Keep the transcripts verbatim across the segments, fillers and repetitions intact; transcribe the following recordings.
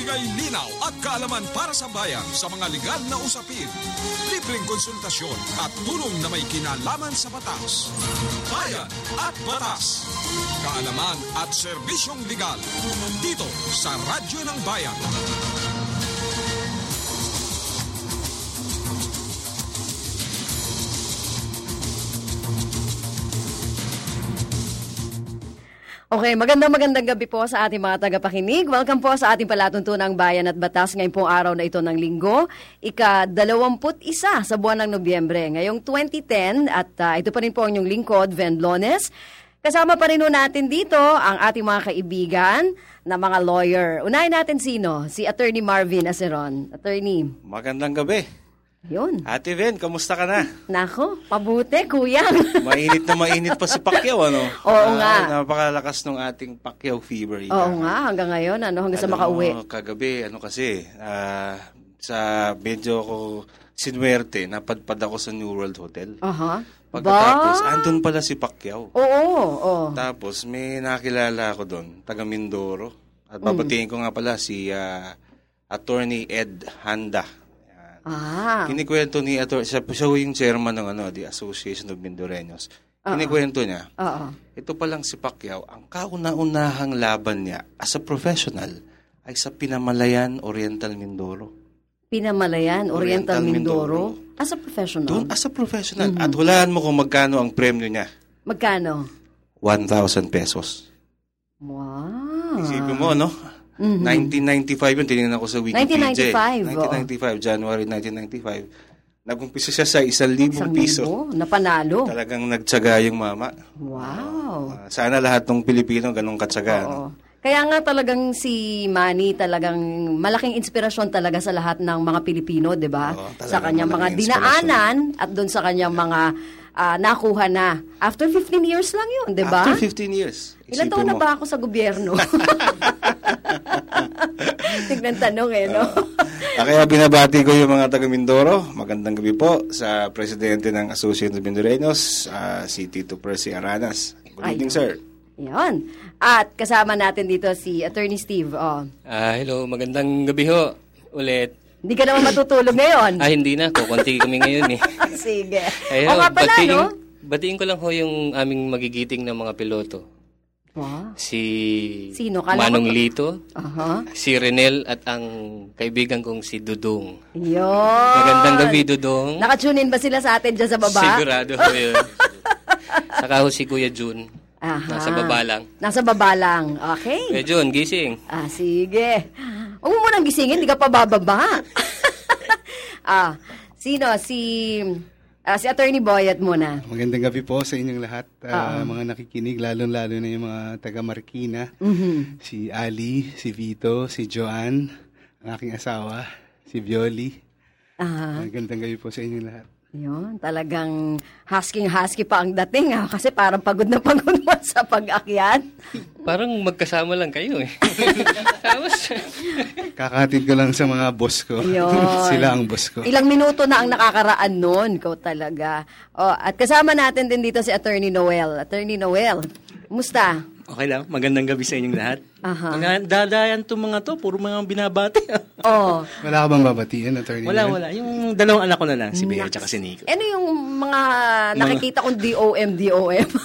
Bibigay linaw at kaalaman para sa bayan sa mga legal na usapin. Libreng konsultasyon at tulong na may kinalaman sa batas. Bayan at Batas. Kaalaman at serbisyong legal. Dito sa Radyo ng Bayan. Okay, magandang magandang gabi po sa ating mga tagapakinig. Welcome po sa ating palatuntunang Bayan at Batas ngayong pong araw na ito ng linggo, ika-dalawamput isa sa buwan ng Nobyembre, ngayong twenty ten, at uh, ito pa rin po ang inyong lingkod, Ven Lones. Kasama pa rin po natin dito ang ating mga kaibigan na mga lawyer. Unahin natin sino? Si Attorney Marvin Aceron. Attorney. Magandang gabi. Yun. Ate Ven, kamusta ka na? Nako, pabuti, kuya. Mainit na mainit pa si Pacquiao, ano? Oo nga. Ah, napakalakas ng ating Pacquiao fever. Ika. Oo nga, hanggang ngayon, ano, hanggang sa makauwi. Mo, kagabi, ano kasi, uh, sa medyo ako sinuwerte, napadpad ako sa New World Hotel. Aha. Pagkatapos, Ba? andun pala si Pacquiao. Oo, oo. Tapos, may nakilala ako doon, taga Mindoro. At babatiin ko nga pala si uh, Attorney Ed Handa. Ah. Kinikwento ni Atty. Siya, siya yung chairman ng ano, the Association of Mindoreños. Uh-oh. Kinikwento niya, Oo. ito palang si Pacquiao, ang kauna-unahang laban niya as a professional ay sa Pinamalayan, Oriental Mindoro. Pinamalayan, Oriental, Oriental Mindoro. Mindoro. As a professional? Doon as a professional. Mm-hmm. At hulaan mo kung magkano ang premyo niya. Magkano? one thousand pesos. Wow. Isipin mo, no? Mm-hmm. nineteen ninety-five yun, tinignan ko sa Wikipedia. nineteen ninety-five, nineteen ninety-five, January nineteen ninety-five. Nag-umpisa siya sa isang libong piso. Libo? Napanalo? Talagang nagtsaga yung mama. Wow. Uh, sana lahat ng Pilipino ganun katsaga. Oo. No? Kaya nga talagang si Manny talagang malaking inspirasyon talaga sa lahat ng mga Pilipino, di ba? Oo, sa kanyang mga malaking dinaanan at doon sa kanyang mga uh, nakuha na. After fifteen years lang yun, di ba? After fifteen years. Ilan taon na ba ako sa gobyerno? Tignan tanong eh, no? Uh, kaya binabati ko yung mga taga Mindoro. Magandang gabi po sa Presidente ng Association of Mindoreños, uh, si Tito Percy Aranas. Good evening, sir. Yan. At kasama natin dito si Attorney Steve. Oh. Ah, hello, magandang gabi ho. Ulit. Hindi ka naman matutulog ngayon. Ah, hindi na. Kukunti kami ngayon eh. Sige. Ay, o nga pala, batiin, no? Batiin ko lang ho yung aming magigiting ng mga piloto. Wow. Si Sino? Kala Manong ko- Lito, Aha. si Renel at ang kaibigan kong si Dudong. Yun. Magandang gabi, Dudong. Nakatune in ba sila sa atin dyan sa baba? Sigurado ho yun. Saka ho si Kuya Jun. Aha. Nasa baba lang. Nasa baba lang. Okay. Kuya Jun, gising. Ah, sige. Huwag mo munang gisingin, di ka pa bababa. ah, sino? Si... Uh, si Attorney Boyet muna. Magandang gabi po sa inyong lahat, uh, mga nakikinig, lalo-lalo na yung mga taga Marikina. Mm-hmm. Si Ali, si Vito, si Joanne, ang aking asawa, si Violi. Uh-huh. Magandang gabi po sa inyong lahat. Yun, talagang husky-husky pa ang dating ha? Kasi parang pagod na pagod mo sa pag-akyat. Parang magkasama lang kayo eh. Tapos, Kakatid ko lang sa mga boss ko. Sila ang boss ko. Ilang minuto na ang nakakaraan nun. Ikaw talaga. Oh, at kasama natin din dito si Attorney Noel. Attorney Noel, musta? Okay lang. Magandang gabi sa inyong lahat. Aha. Mga dadayan to mga to. Puro mga binabati. Oh. Wala ka bang babatiin, Attorney? Wala, Noel? wala. Yung dalawang anak ko na lang. Si Bea at si Nico. Ano yung mga nakikita kong D O M, D O M?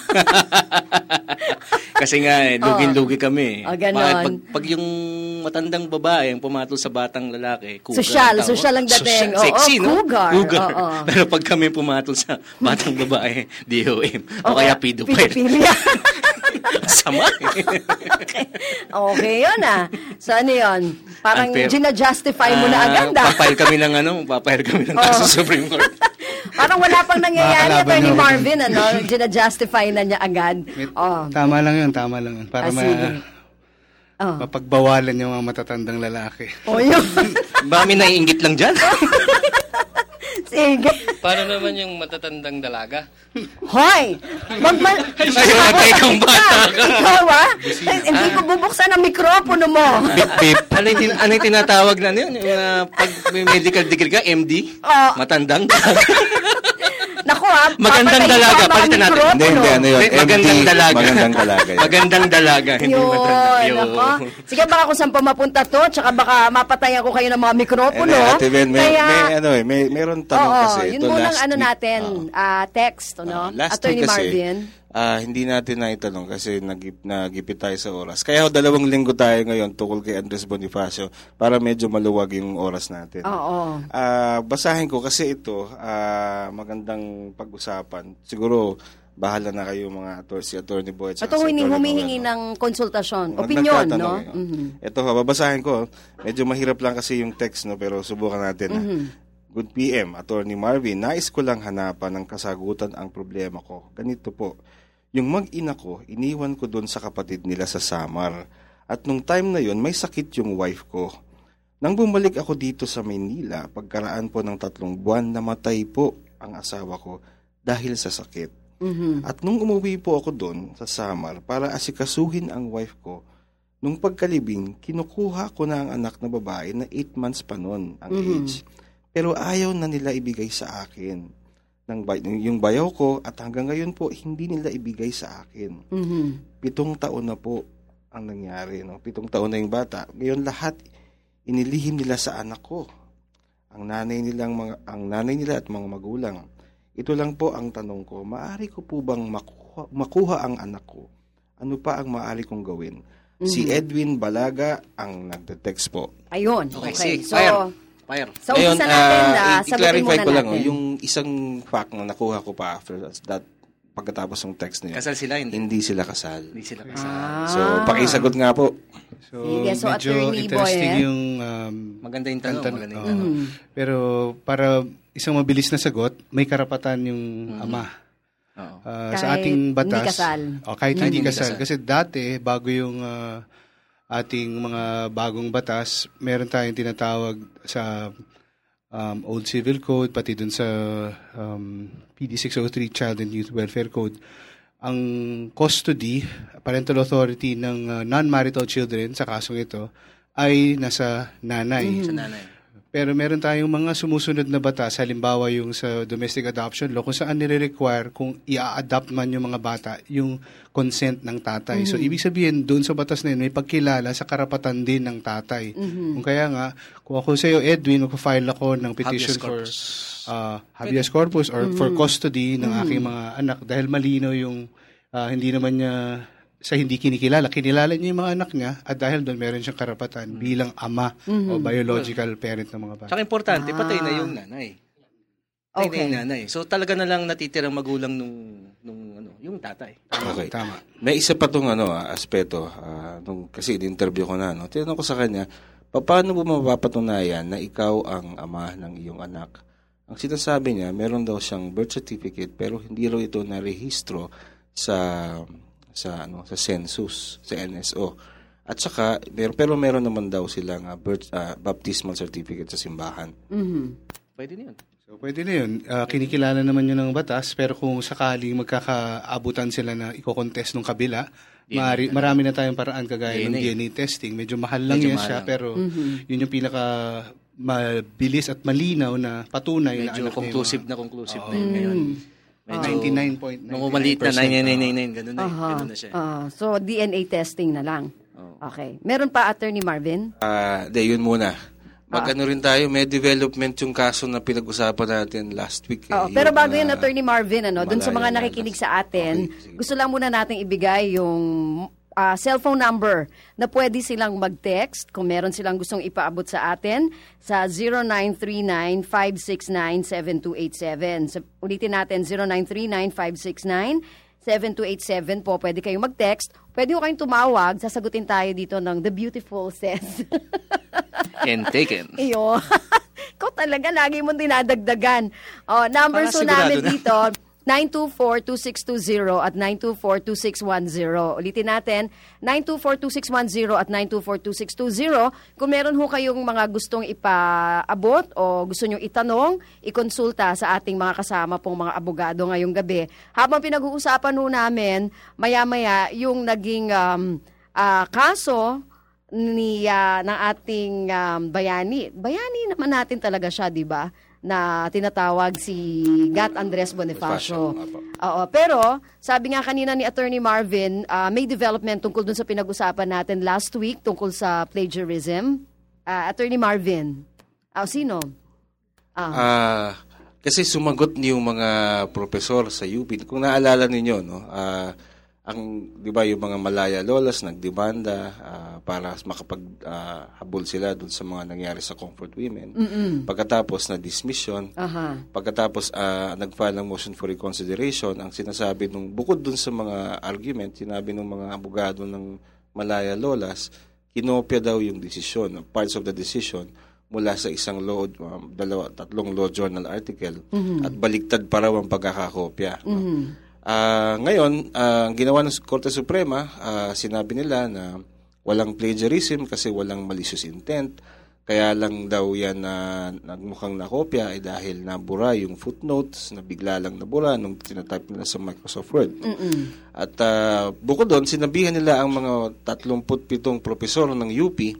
Kasi nga eh, lugi-lugi kami. Oh, ganon. Pag, pag yung matandang babae ang pumatol sa batang lalaki, cougar. Social, ang tawag. social ang dating. Social, sexy, Oo, no? cougar. Cougar. Oo. Pero pag kami pumatol sa batang babae, D O M. O kaya pedophile. Pedophilia. Sama eh. Okay. Okay yun ah. So ano yun? Parang Unfair. gina-justify mo na agad ah. Papayal kami ng ano, papayal kami ng kaso sa Supreme Court. Parang wala pang nangyayari, Makakalaban Attorney niyo ako. Marvin, ano? Gina-justify na niya agad. Oh. Tama lang yun, tama lang yun. Para Ah, ma- sige. Oh. mapagbawalan yung mga matatandang lalaki. Oh, yun. Ba, may naiingit lang dyan? Sige. paano naman yung matatandang dalaga? Hoy! Magma... Ayun, ikang bata ka. Ikaw ah? Eh, Hindi ko bubuksan ang mikropono mo. Bip, bip. Ano yung, tin- ano yung tinatawag na yun? Yung uh, pag may medical degree ka, M D? Oh. Matandang. Naku, ako ha. Magandang Papatayin ko dalaga, ang mga palitan natin. mikropono. Hindi, hindi, ano yun? Hindi, magandang Empty, dalaga. Magandang dalaga. yun. Magandang dalaga, hindi Yun, magandang. Yun. ako. Sige, baka kung saan pa mapunta to, tsaka baka mapatayan ko kayo ng mga mikropono. Eh, Ate Ben, may, Kaya, may, ano, eh, may, meron tanong oo, kasi. yun Ito, munang last ano week, natin, oo. ah, text, no? Ah, last Attorney week kasi, Marvin. ah, hindi natin naitanong kasi nagip, nagipit tayo sa oras. Kaya ho, dalawang linggo tayo ngayon tukol kay Andres Bonifacio para medyo maluwag yung oras natin. Oo. Ah, basahin ko kasi ito, ah, magandang pag-usapan. Siguro, bahala na kayo mga ator, si Attorney Boy at Ito si humingi, Attorney humihingi Noel, no? ng konsultasyon, Mag- opinion, no? nagtatanong, eh. Mhm. Ito, ha, babasahin ko. Medyo mahirap lang kasi yung text, no, pero subukan natin. ha. Good P M, Attorney Marvin. Nais ko lang hanapan ng kasagutan ang problema ko. Ganito po. Yung mag-ina ko, iniwan ko doon sa kapatid nila sa Samar. At nung time na yon, may sakit yung wife ko. Nang bumalik ako dito sa Maynila, pagkaraan po ng tatlong buwan, namatay po ang asawa ko dahil sa sakit. Mhm. At nung umuwi po ako doon sa Samar para asikasuhin ang wife ko, nung pagkalibing, kinukuha ko na ang anak na babae na eight months pa noon ang age. Pero ayaw na nila ibigay sa akin. Ng bay- yung bayaw ko at hanggang ngayon po, hindi nila ibigay sa akin. Mhm. Pitong taon na po ang nangyari. No? Pitong taon na yung bata. Ngayon lahat, inilihim nila sa anak ko. Ang nanay, nilang mga, ang nanay nila at mga magulang. Ito lang po ang tanong ko, maaari ko po bang makuha, makuha ang anak ko? Ano pa ang maaari kong gawin? Si Edwin Balaga ang nagte-text po. Ayun, Okay, okay. sige. So, Fire. Fire. sa umpisa natin, ah, na i- sagutin i-clarify muna ko lang, natin. oh, yung isang fact na nakuha ko pa after that, pagkatapos ng text niya. Kasal sila, hindi. Hindi sila kasal. Hindi sila kasal. Ah. So, pakisagot nga po. So, Sige, so medyo Attorney interesting Boy, eh. yung um, Maganda yung tanong. tanong. Maganda yung Oo. tanong. Pero para isang mabilis na sagot, may karapatan yung ama. Oo. Ah, Kahit sa ating batas. hindi kasal. Oh, kahit Kahit hindi hindi kasal. kasal. Kasi dati, bago yung ah, ating mga bagong batas, meron tayong tinatawag sa um, Old Civil Code, pati dun sa um, P D six oh three Child and Youth Welfare Code, ang custody, parental authority ng ah, non-marital children sa kasong ito ay nasa nanay. Sa nanay. Pero meron tayong mga sumusunod na batas, halimbawa yung sa domestic adoption law, kung saan nire-require kung i-adopt man yung mga bata, yung consent ng tatay. So, ibig sabihin, doon sa batas na yun, may pagkilala sa karapatan din ng tatay. Kung kaya nga, kung ako sa iyo, Edwin, magpa-file ako ng petition Habeas for corpus. uh, habeas corpus or for custody ng aking mga anak dahil malinaw yung ah, hindi naman niya sa hindi kinikilala. Kinilala niya yung mga anak niya at dahil doon meron siyang karapatan bilang ama o biological parent ng mga bata. Tsaka importante, patay na yung nanay. Patay Okay. na yung nanay. So talaga na lang natitirang magulang nung, nung ano, yung tatay. Okay. Tama. May isa pa tong ano, ah, aspeto. ah, nung, kasi in-interview ko na, no? Tinanong ko sa kanya, paano mo mapapatunayan na ikaw ang ama ng iyong anak? Ang sinasabi niya, meron daw siyang birth certificate pero hindi raw ito na-rehistro sa sa ano sa census, sa N S O. At saka mer- pero meron naman daw silang ah, birth ah, baptismal certificate sa simbahan. Pwede na yun. So, pwede na yun. Ah, kinikilala naman yun ng batas, pero kung sakaling magkakaabutan sila na iko-contest ng kabila, mari, marami na tayong paraan kagaya ng D N A. D N A testing. Medyo mahal lang Medyo yan mahal siya, lang. pero yun yung pinaka mabilis at malinaw na patunay na Medyo anak conclusive niya. na conclusive na yun ngayon. Medyo, ninety-nine point nine nung maliit na nine nine nine nine, ganun na, Aha. ganun na siya. Ah, so, D N A testing na lang. Okay. Meron pa, Attorney Marvin? Ah, de yun muna. Mag-ano rin tayo, may development yung kaso na pinag-usapan natin last week. eh, Oo, pero yung, bago yun, ah, Attorney Marvin, ano, dun sa mga Malaya nakikinig Landas. sa atin, Okay, sige. gusto lang muna nating ibigay yung ah, cellphone number na pwede silang mag-text kung meron silang gustong ipaabot sa atin sa zero nine three nine, five six nine, seven two eight seven. So, ulitin natin, zero nine three nine, five six nine, seven two eight seven po. Pwede kayong mag-text. Pwede ko kayong tumawag. Sasagutin tayo dito ng The Beautiful Says. And taken. Iyo. Ikaw talaga, lagi mong dinadagdagan. Oh, number Para so sigurado namin na. dito, nine two four, two six two zero at nine two four, two six one zero. Ulitin natin, nine two four, two six one zero at nine two four, two six two zero. Kung meron ho kayong mga gustong ipaabot o gusto nyo itanong, ikonsulta sa ating mga kasama pong mga abogado ngayong gabi. Habang pinag-uusapan ho namin, maya-maya yung naging um, ah, kaso ni ah, ng ating um, bayani. Bayani naman natin talaga siya, 'di ba? na tinatawag si Gat Andres Bonifacio. Bonifacio, Oo, pero sabi nga kanina ni Attorney Marvin, uh, may development tungkol dun sa pinag-usapan natin last week tungkol sa plagiarism. Uh, Attorney Marvin, ah, sino? Ah, uh, kasi sumagot niyo yung mga profesor sa U P. Kung naalala ninyo, no, ah, uh, ang, di ba, yung mga Malaya Lolas nagdemanda uh, para makapaghabol uh, sila dun sa mga nangyari sa Comfort Women. Mm-mm. Pagkatapos na dismission, uh-huh. pagkatapos uh, nag-file ng motion for reconsideration, ang sinasabi nung bukod dun sa mga argument, sinabi ng mga abogado ng Malaya Lolas, kinopya daw yung desisyon, parts of the decision mula sa isang law, um, dalawa, tatlong law journal article, mm-hmm. at baliktad pa raw ang pagkakakopya. Mm-hmm. No? Uh, ngayon, uh, ang ginawa ng Korte Suprema, uh, sinabi nila na walang plagiarism kasi walang malicious intent. Kaya lang daw yan na uh, nagmukhang nakopya ay dahil nabura yung footnotes, na bigla lang nabura nung tinatype nila sa Microsoft Word. Mm-mm. At uh, bukod doon, sinabihan nila ang mga tatlumput pitong profesor ng U P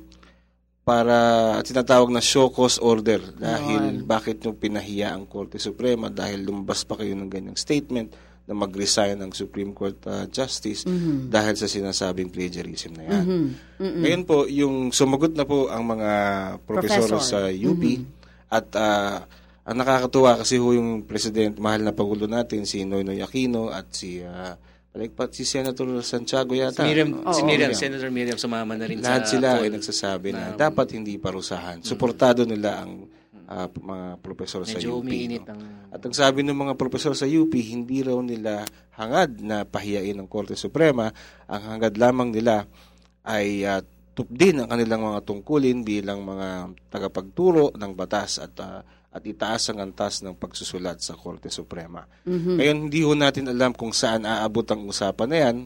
para tinatawag na show cause order dahil oh. bakit nyo pinahiya ang Korte Suprema dahil lumabas pa kayo ng ganyang statement na mag-resign ang Supreme Court uh, Justice mm-hmm. dahil sa sinasabing plagiarism na yan. Mm-hmm. Mm-hmm. Ngayon po, yung sumagot na po ang mga profesor sa U P mm-hmm. at uh, ang nakakatuwa kasi ho yung President, mahal na Pangulo natin, si Noynoy Aquino at si uh, paligpat si Senator Santiago yata. Si Miriam, no? si Oo, Miriam, Miriam. Senator Miriam sumama na rin lahat sa... sila ay nagsasabi na, na dapat hindi parusahan. Mm-hmm. Suportado nila ang Uh, mga profesor sa U P. No? Ang... At ang sabi ng mga profesor sa U P, hindi raw nila hangad na pahiyain ng Korte Suprema. Ang hangad lamang nila ay uh, tupdin ang kanilang mga tungkulin bilang mga tagapagturo ng batas at uh, at itaas ang antas ng pagsusulat sa Korte Suprema. Mm-hmm. Ngayon, hindi ho natin alam kung saan aabot ang usapan na yan.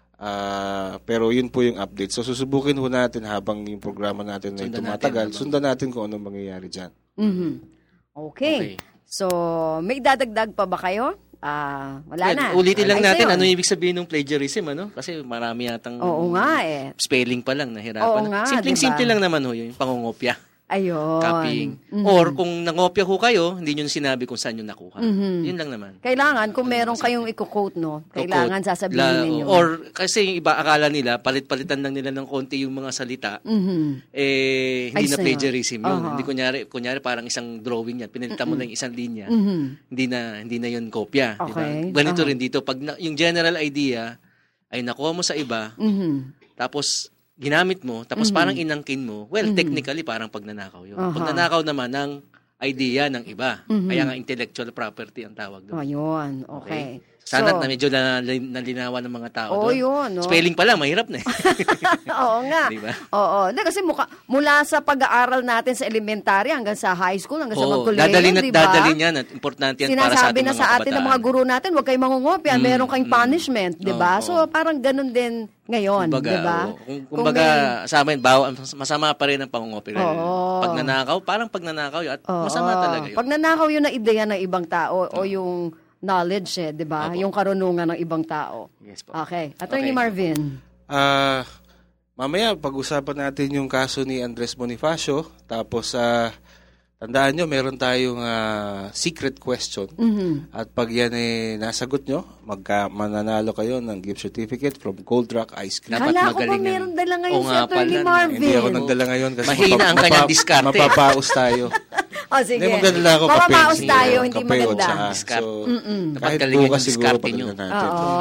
Uh, pero yun po yung update. So susubukin ho natin habang yung programa natin na tumatagal. Natin, sundan natin kung anong mangyayari dyan. Mm-hmm. Okay. okay. So, may dadagdag pa ba kayo? Ah, uh, wala yeah, na. Ulitin lang Ay, natin sayo. Ano ibig sabihin ng plagiarism, ano? Kasi marami yatang Oo nga eh. spelling pa lang nahirapan. Oo nga, Simpleng-simple diba? lang naman ho, yung pangungopya. Ayun. Copying. Mm-hmm. Or kung nangopya ho kayo, hindi nyo sinabi kung saan nyo nakuha. Mm-hmm. Yun lang naman. Kailangan, kung meron kayong i-quote, no? Kailangan sasabihin la, ninyo. Or kasi yung iba akala nila, palit-palitan lang nila ng konti yung mga salita, mm-hmm. eh, hindi Ay, na plagiarism yun. Uh-huh. Hindi kunyari, kunyari parang isang drawing yan, pinalitan mo mm-hmm. lang isang linya, mm-hmm. hindi na hindi na yun kopya. Okay. Diba? Ganito uh-huh. rin dito, pag na, yung general idea ay nakuha mo sa iba, mm-hmm. tapos ginamit mo, tapos mm-hmm. parang inangkin mo, well, mm-hmm. technically, parang pagnanakaw yun. Uh-huh. Pagnanakaw naman ng idea ng iba. Mm-hmm. Kaya nga intellectual property ang tawag doon. Ayun, okay. okay. Sana so, na medyo nalinawan ng mga tao oh, doon. Yun, no? Spelling pa lang, mahirap na eh. Oo nga. Diba? Oo. Hindi, kasi muka, mula sa pag-aaral natin sa elementary hanggang sa high school, hanggang Oo, sa mag-kolehiyo, dadalhin at diba? dadalhin yan at importante yan para sa ating mga kabataan. Sinasabi na sa atin ng mga guro natin, huwag kayong mangungopya, mm, meron kayong mm, punishment, di ba? oh, so, oh. parang ganun din ngayon, kumbaga, di ba? Oh. Kung, kumbaga, may... sa amin, bawa, masama pa rin ang pangungopya. Oh. Pagnanakaw, parang pagnanakaw yun at oh, masama talaga yun. Pagnanakaw yun na ideya ng ibang tao oh. o yung knowledge eh, di ba? Yung karunungan ng ibang tao. Yes po. Okay. Attorney okay. Marvin. Ah... Uh, Mamaya, pag-usapan natin yung kaso ni Andres Bonifacio. Tapos, uh, tandaan nyo, meron tayong uh, secret question. Mm-hmm. At pag yan eh, nasagot nyo, magka, mananalo kayo ng gift certificate from Cold Rock Ice Cream. Kala ko ba meron dala ngayon si Attorney Marvin? Hindi ako nagdala ngayon kasi mahina mapa, ang kanyang diskarte. Mapapaos tayo. O sige. Hindi, magdala ako kape. Mapapaos tayo, hindi kape maganda. So, kahit bukas siguro pagdala natin. Oo.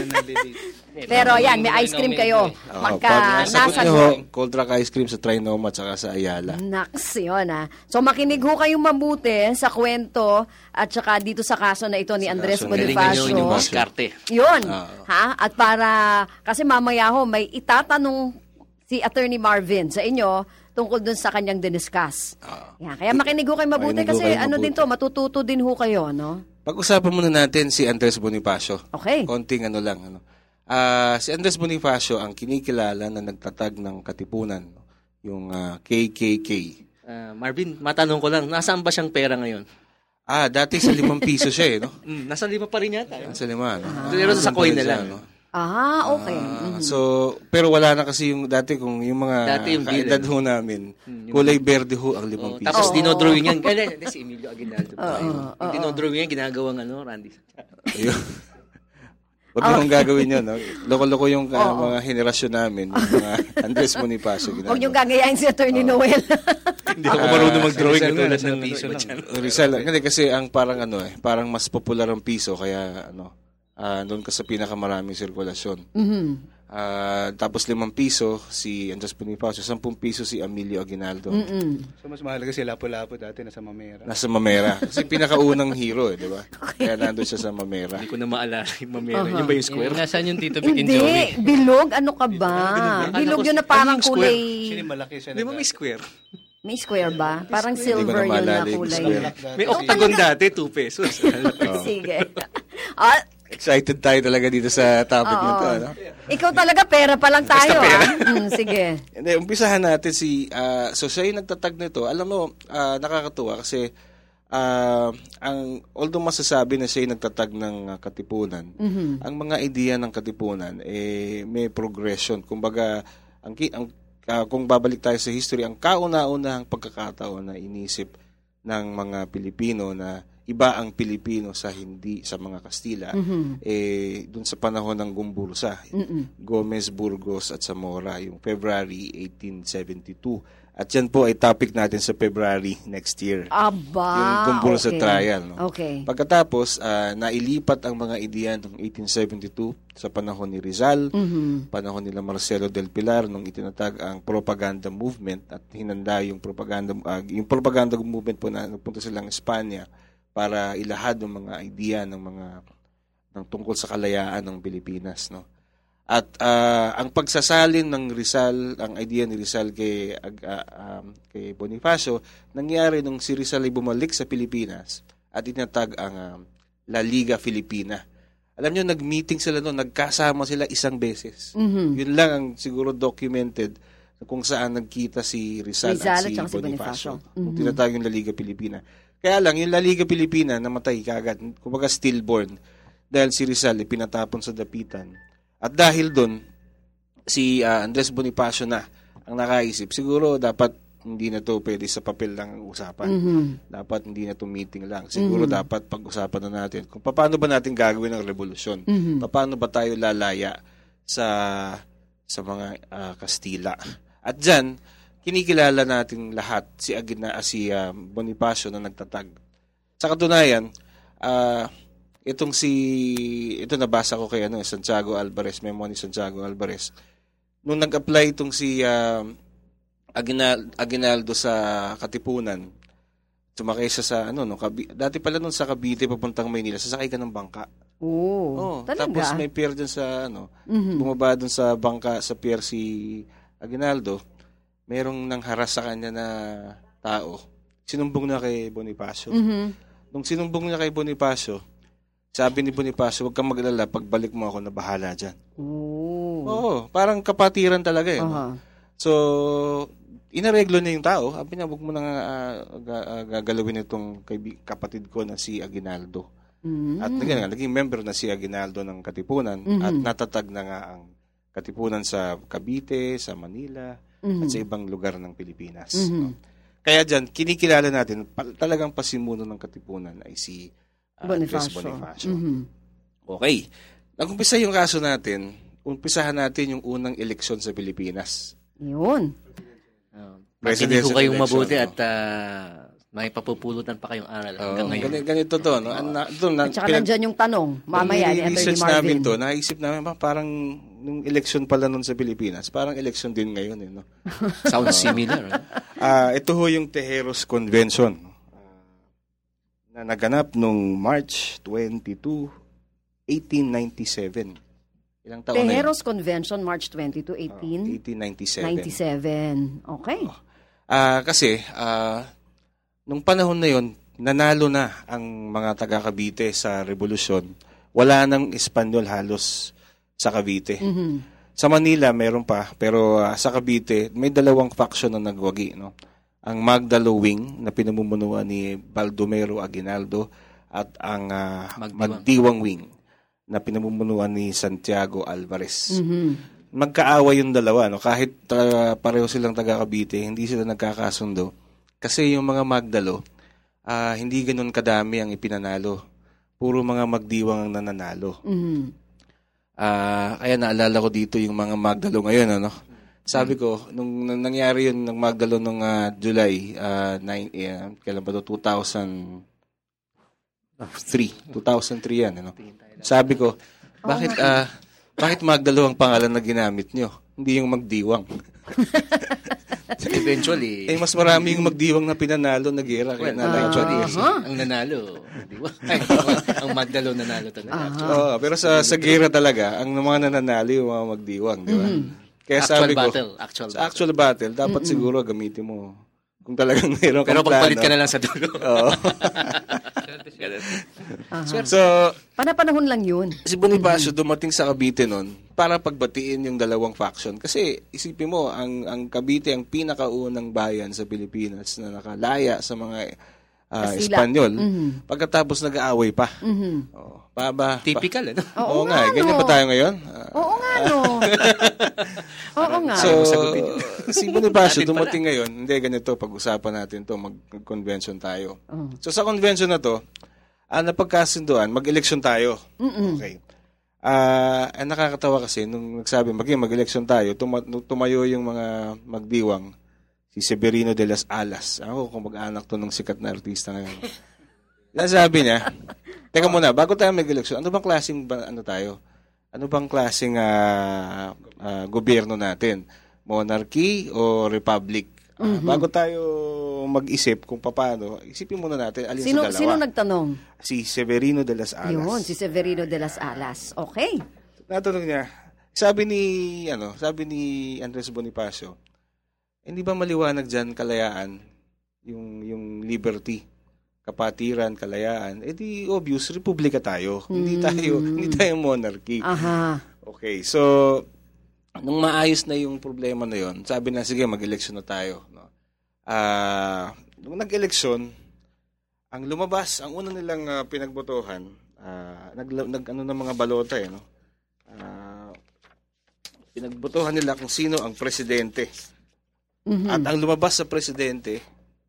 Pero yan, may ice cream kayo. Magka nasa nyo, Cold Rock Ice Cream sa Trinoma at saka sa Ayala. Naks, yun ah. So makinig ho kayong mabuti sa kwento at saka dito sa kaso na ito ni Andres Bonifacio. Yung diskarte. Yun. Ha? At para, kasi mamaya ho, may itatanong si Attorney Marvin sa inyo tungkol dun sa kanyang diniscuss. Yan. Kaya makinig ho kayo mabuti makinig kasi kayo ano mabuti. din to, matututo din ho kayo, no? Pag-usapan muna natin si Andres Bonifacio. Okay. Konting ano lang, ano. Uh, si Andres Bonifacio ang kinikilala na nagtatag ng katipunan, yung uh, K K K. Uh, Marvin, matanong ko lang, nasaan ba siyang pera ngayon? Ah, dati sa limang piso siya eh, no? Mm, nasa lima pa rin yata. Eh. Nasa lima, no? Ah, Pero sa coin nila. No? Ah, okay. Ah, so, pero wala na kasi yung dati kung yung mga Dati yung kaedad bill, ho namin, kulay berde ho ang limang Oh, piso. tapos dinodrawing yan. Kaya hindi si Emilio Aguinaldo. pa yun. Yung dinodrawing yan, ginagawang ano, Randy. Ayun. Huwag oh. niyong gagawin yun. No? Loko-loko yung uh, oh. mga henerasyon namin, yung mga Andres Bonifacio. Huwag niyong gagayahin si Attorney oh. Noel. Hindi ako marunong mag-drawing katulad ng piso lang. Rizal, kasi, kasi ang parang ano eh, parang mas popular ang piso, kaya ano, uh, doon ka sa pinakamaraming sirkulasyon. Mm-hmm. Uh, tapos limang piso si Andres Bonifacio, sampung piso si Emilio Aguinaldo. Mm-mm. So mas mahalaga si Lapu-Lapu dati nasa Mamera. Nasa Mamera. Kasi pinakaunang hero eh, di ba? Kaya nandun siya sa Mamera. Hindi ko na maalala yung Mamera. Uh-huh. Yung ba yung square? Eh, nasaan yung Tito Vic and Hindi, Joey? bilog. Ano ka ba? Bilog yun na parang kulay. Sino malaki siya? Di ba may square? May square ba? Parang silver yun na kulay. May octagon dati, two pesos. Sige. Ah, excited tayo talaga dito sa topic Oo. nito. Ano? Ikaw talaga, pera pa lang tayo. Ah. Mm, sige. Hindi, umpisahan natin si, uh, so siya yung nagtatag nito. Alam mo, uh, nakakatuwa kasi, uh, ang, although masasabi na siya yung nagtatag ng uh, katipunan, mm-hmm. ang mga ideya ng katipunan, eh, may progression. Kumbaga, ang, ang, uh, kung babalik tayo sa history, ang kauna-unahang pagkakataon na inisip ng mga Pilipino na iba ang Pilipino sa hindi sa mga Kastila mm-hmm. eh doon sa panahon ng Gumbursa, mm-hmm. Gomez, Burgos at Zamora, yung February eighteen seventy-two. At yan po ay topic natin sa February next year. Aba, yung Gumbursa okay. trial. No? Okay. Pagkatapos, uh, nailipat ang mga ideya noong eighteen seventy-two sa panahon ni Rizal, mm-hmm. panahon nila Marcelo del Pilar nung itinatag ang propaganda movement at hinanda yung propaganda uh, yung propaganda movement po na napunta silang Espanya para ilahad ng mga idea ng mga ng tungkol sa kalayaan ng Pilipinas, no. At uh, ang pagsasalin ng Rizal, ang idea ni Rizal kay uh, um, kay Bonifacio, nangyari nung si Rizal ay bumalik sa Pilipinas at itinatag ang um, La Liga Filipina. Alam niyo, nag-meeting sila noon, nagkasama sila isang beses. Mm-hmm. Yun lang ang siguro documented kung saan nagkita si Rizal, Rizal at si Bonifacio, si Bonifacio. Mm-hmm. Nung tinatag yung La Liga Filipina. Kaya lang, yung La Liga Pilipina, namatay kagad. Kumbaga stillborn. Dahil si Rizal pinatapon sa dapitan. At dahil doon, si uh, Andres Bonifacio na ang nakaisip. Siguro dapat hindi na to pwede sa papel lang ang usapan. Mm-hmm. Dapat hindi na to meeting lang. Siguro mm-hmm. dapat pag-usapan na natin kung paano ba natin gagawin ang revolusyon. Mm-hmm. Paano ba tayo lalaya sa sa mga uh, Kastila. At dyan, kinikilala natin lahat si Agina, si uh, Bonifacio na nagtatag. Sa katunayan, uh, itong si ito nabasa ko kay ano, Santiago Alvarez, memo ni Santiago Alvarez. Nung nag-apply itong si uh, Aguinaldo, Aguinaldo sa Katipunan, sumakay siya sa ano no, Kabi, dati pala nung sa Cavite papuntang Maynila, sasakay ka ng bangka. Oo. Oh, talaga? Tapos may pier dun sa ano, mm-hmm. bumaba dun sa bangka sa pier si Aguinaldo. Merong nangharas sa kanya na tao. Sinumbong na kay Bonifacio. Mm-hmm. Nung sinumbong niya kay Bonifacio, sabi ni Bonifacio, huwag kang mag-alala, pagbalik mo ako na bahala dyan. Oo. Oo, parang kapatiran talaga eh. Uh-huh. No? So, inareglo niya yung tao. Sabi niya, huwag mo nang uh, gagalawin itong kapatid ko na si Aguinaldo. Mm-hmm. At naging, naging member na si Aguinaldo ng Katipunan mm-hmm. at natatag na nga ang Katipunan sa Cavite, sa Manila, mm-hmm. at sa ibang lugar ng Pilipinas. Mm-hmm. No? Kaya dyan, kinikilala natin, pa, talagang pasimuno ng Katipunan ay si uh, Bonifacio. Bonifacio. Mm-hmm. Okay. Nag-umpisa yung kaso natin, umpisahan natin yung unang eleksyon sa Pilipinas. Yun. Uh, Presidential ko kayong election, mabuti no? At uh, may papupulutan pa kayong aral hanggang oh, ngayon. Ganito, ganito to. No? Oh. Na, to na, at saka pinag- nandyan yung tanong, mamaya ni Attorney Marvin. namin to, naisip namin, parang nung election pala nun sa Pilipinas, parang election din ngayon. Eh, no? Sounds similar. uh, ito ho yung Tejeros Convention uh, na naganap nung March twenty-second, eighteen ninety-seven. Ilang taon Tejeros Convention, March twenty-second, eighteen oh, eighteen ninety-seven. ninety-seven. Okay. Oh. Uh, kasi, uh, nung panahon na yon, nanalo na ang mga taga-Cavite sa revolusyon. Wala nang Espanyol halos sa Cavite. Mm-hmm. Sa Manila, meron pa. Pero uh, sa Cavite, may dalawang faction na nagwagi. No? Ang Magdalo Wing, na pinamumunuan ni Baldomero Aguinaldo, at ang uh, Magdiwang. Magdiwang Wing, na pinamumunuan ni Santiago Alvarez. Mhm. Magkaaway yung dalawa, no? Kahit uh, pareho silang taga Cavite, hindi sila nagkakasundo. Kasi yung mga Magdalo, uh, hindi ganun kadami ang ipinanalo. Puro mga magdiwang ang nananalo. Mhm. Uh, kaya naalala ko dito yung mga Magdalo ngayon, ano? Sabi ko, nung, nung nangyari yun ng Magdalo nung uh, July uh, nine, uh, kailan ba to? two thousand three. two thousand three yan, ano? Sabi ko, bakit ah uh, bakit Magdalo ang pangalan na ginamit nyo? Hindi yung magdiwang. Eventually. Eh, mas marami yung magdiwang na pinanalo na gera. Well, Kaya nalala actually, ko. Uh-huh. ang nanalo, di ba? Ay, ang Magdalo nanalo talaga. Uh-huh. Oo, pero sa sa gera talaga, ang mga nananalo yung mga magdiwang, di ba? Kaya Actual sabi ko, battle, actual sa actual battle, dapat siguro gamitin mo kung talagang meron Pero kang pagpalit ka plano. na lang sa dulo. Oo. So, Pana-panahon lang yun. si Bonifacio dumating sa Cavite noon para pagbatiin yung dalawang faction. Kasi isipin mo, ang ang Cavite ang pinakaunang bayan sa Pilipinas na nakalaya sa mga uh, Kasila. Espanyol. Mhm. Pagkatapos nag-aaway pa. Mhm. Oh, pa ba? Typical, ano? Pa, Oo oo nga, nga, eh. Ganyan no. ba tayo ngayon? Ah, Oo nga, no. Oo nga. So, Masagupin si Bonifacio Natin pala. dumating ngayon, hindi ganito, pag-usapan natin to, mag-convention tayo. Oh. So, sa convention na to, ah, napagkasunduan, mag-eleksyon tayo. Okay. Ah, ang nakakatawa kasi, nung nagsabi, mag mag-eleksyon tayo, tuma- nung tumayo yung mga magdiwang, si Severino de las Alas. Ako, kung mag-anak to ng sikat na artista ngayon. Nasabi niya, teka muna, bago tayo mag-eleksyon, ano bang klaseng, ba, ano tayo? Ano bang klaseng ah, ah, gobyerno natin? Monarchy o republic? Ah, bago tayo mag-isip kung paano, isipin muna natin alin Sino, sa dalawa. sino nagtanong? Si Severino de las Alas. Yun, si Severino de las Alas. Okay. Natanong niya, sabi ni, ano, sabi ni Andres Bonifacio, hindi ba maliwanag dyan kalayaan, yung, yung liberty, kapatiran, kalayaan, eh di obvious, republika tayo. Hindi tayo, hindi tayo monarchy. Aha. Okay, so, nung maayos na yung problema na yon, sabi na, sige, mag-eleksyon na tayo. No? Ah, nung nag-eleksyon, ang lumabas, ang una nilang uh, pinagbotohan, uh, nag, nag, ano ng mga balota, eh, no? Ah, pinagbotohan nila kung sino ang presidente. Mhm. At ang lumabas sa presidente,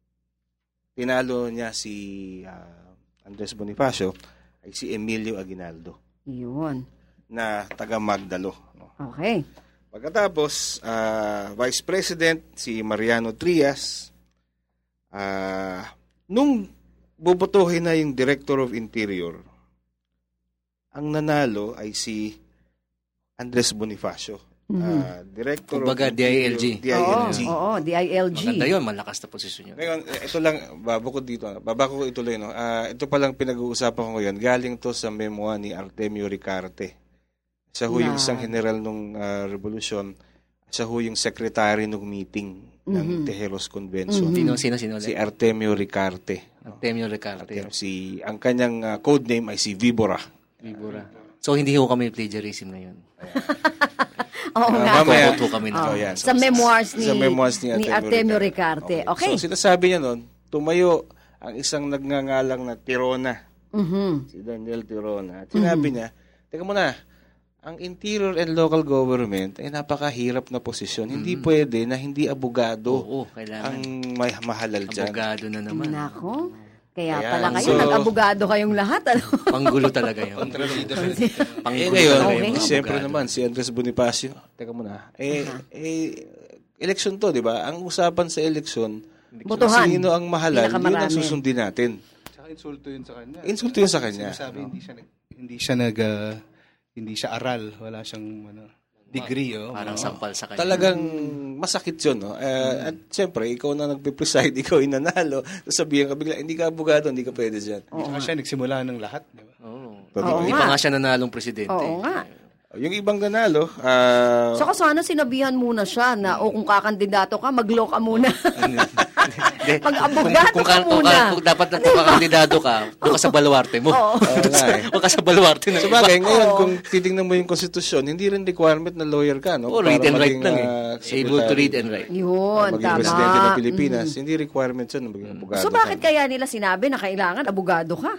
tinalo niya si uh, Andres Bonifacio, ay si Emilio Aguinaldo, Yun. na taga Magdalo. No? Okay. Pagkatapos, ah, Vice President si Mariano Trias. Ah, nung bubotohin na yung Director of Interior, ang nanalo ay si Andres Bonifacio. Ah, Director Kumbaga, of D I L G. D I L G. Oo, oo, D I L G. Maganda yun, malakas na posisyon yun. Ngayon, eh, ito lang, babo ko dito, babako ko ituloy, no? Ah, ito palang pinag-uusapan ko ngayon, galing to sa memoir ni Artemio Ricarte. Siya ho yung Na- isang general nung ah, revolusyon. Siya ho yung secretary nung meeting ng Tejeros Convention. Sino, sino, sino? Si Artemio Ricarte. Artemio Ricarte. Si, ang kanyang ah, code name ay si Vibora. Vibora. So, hindi ho kami plagiarism ngayon. Oo Ah, nga. mamaya- Quote ho kami nito. Oh, yan. Sa memoirs ni, Sa memoirs ni ni Artemio Artemio Ricarte. Ricarte. Okay. So, sinasabi niya nun, tumayo ang isang nagngangalang na Tirona. Mhm. Si Daniel Tirona. At sinabi niya, teka muna, ang interior and local government ay napakahirap na posisyon. Hindi pwede na hindi abogado Oo, kailangan. ang may mahalal dyan. Abogado na naman. Nako. Kaya Ayan. pala kayo, So- nag-abogado kayong lahat. Ano? Panggulo talaga yun. Eh Panggulo ngayon, talaga Okay. yung mga siyempre abogado. naman, si Andres Bonifacio, teka muna, eh, eh, eleksyon to, di ba? Ang usapan sa eleksyon, Botohan. sino ang mahalal, yun ang Pinakamarami. susundin natin. Tsaka insulto yun sa kanya. Insulto yun sa kanya. Sinasabi, hindi siya nag, hindi siya nag, ah, hindi siya aral. Wala siyang, ano, degree, oh. Parang sampal sa kanya. Talagang masakit yun, no? Eh, At siyempre, ikaw na nagpe-preside, ikaw inanalo, sabihin ka bigla, hindi ka abogado, hindi ka pwede dyan. Tsaka siya nagsimula ng lahat, di ba? Oo. Totoo. Hindi nga. pa nga siya nanalong presidente. Oo nga. Yung ibang nanalo, ah, Saka sana sinabihan muna siya na o kung kakandidato ka, mag-law ka muna. Hindi. Mag-abogado kung, ka kung, muna. Kung, kung dapat na kung kandidato ka, doon ka sa baluarte mo. Oo. Oo nga eh. Huwag ka sa baluarte na Sa iba. bagay, ngayon, kung titingnan mo yung konstitusyon, hindi rin requirement na lawyer ka, no? Oo, read Para and write maging, lang eh. ah, Able to secretary, read and write. Yun, maging tama. presidente ng Pilipinas. Hindi requirement yun na maging abogado So bakit ka. kaya nila sinabi na kailangan abogado ka?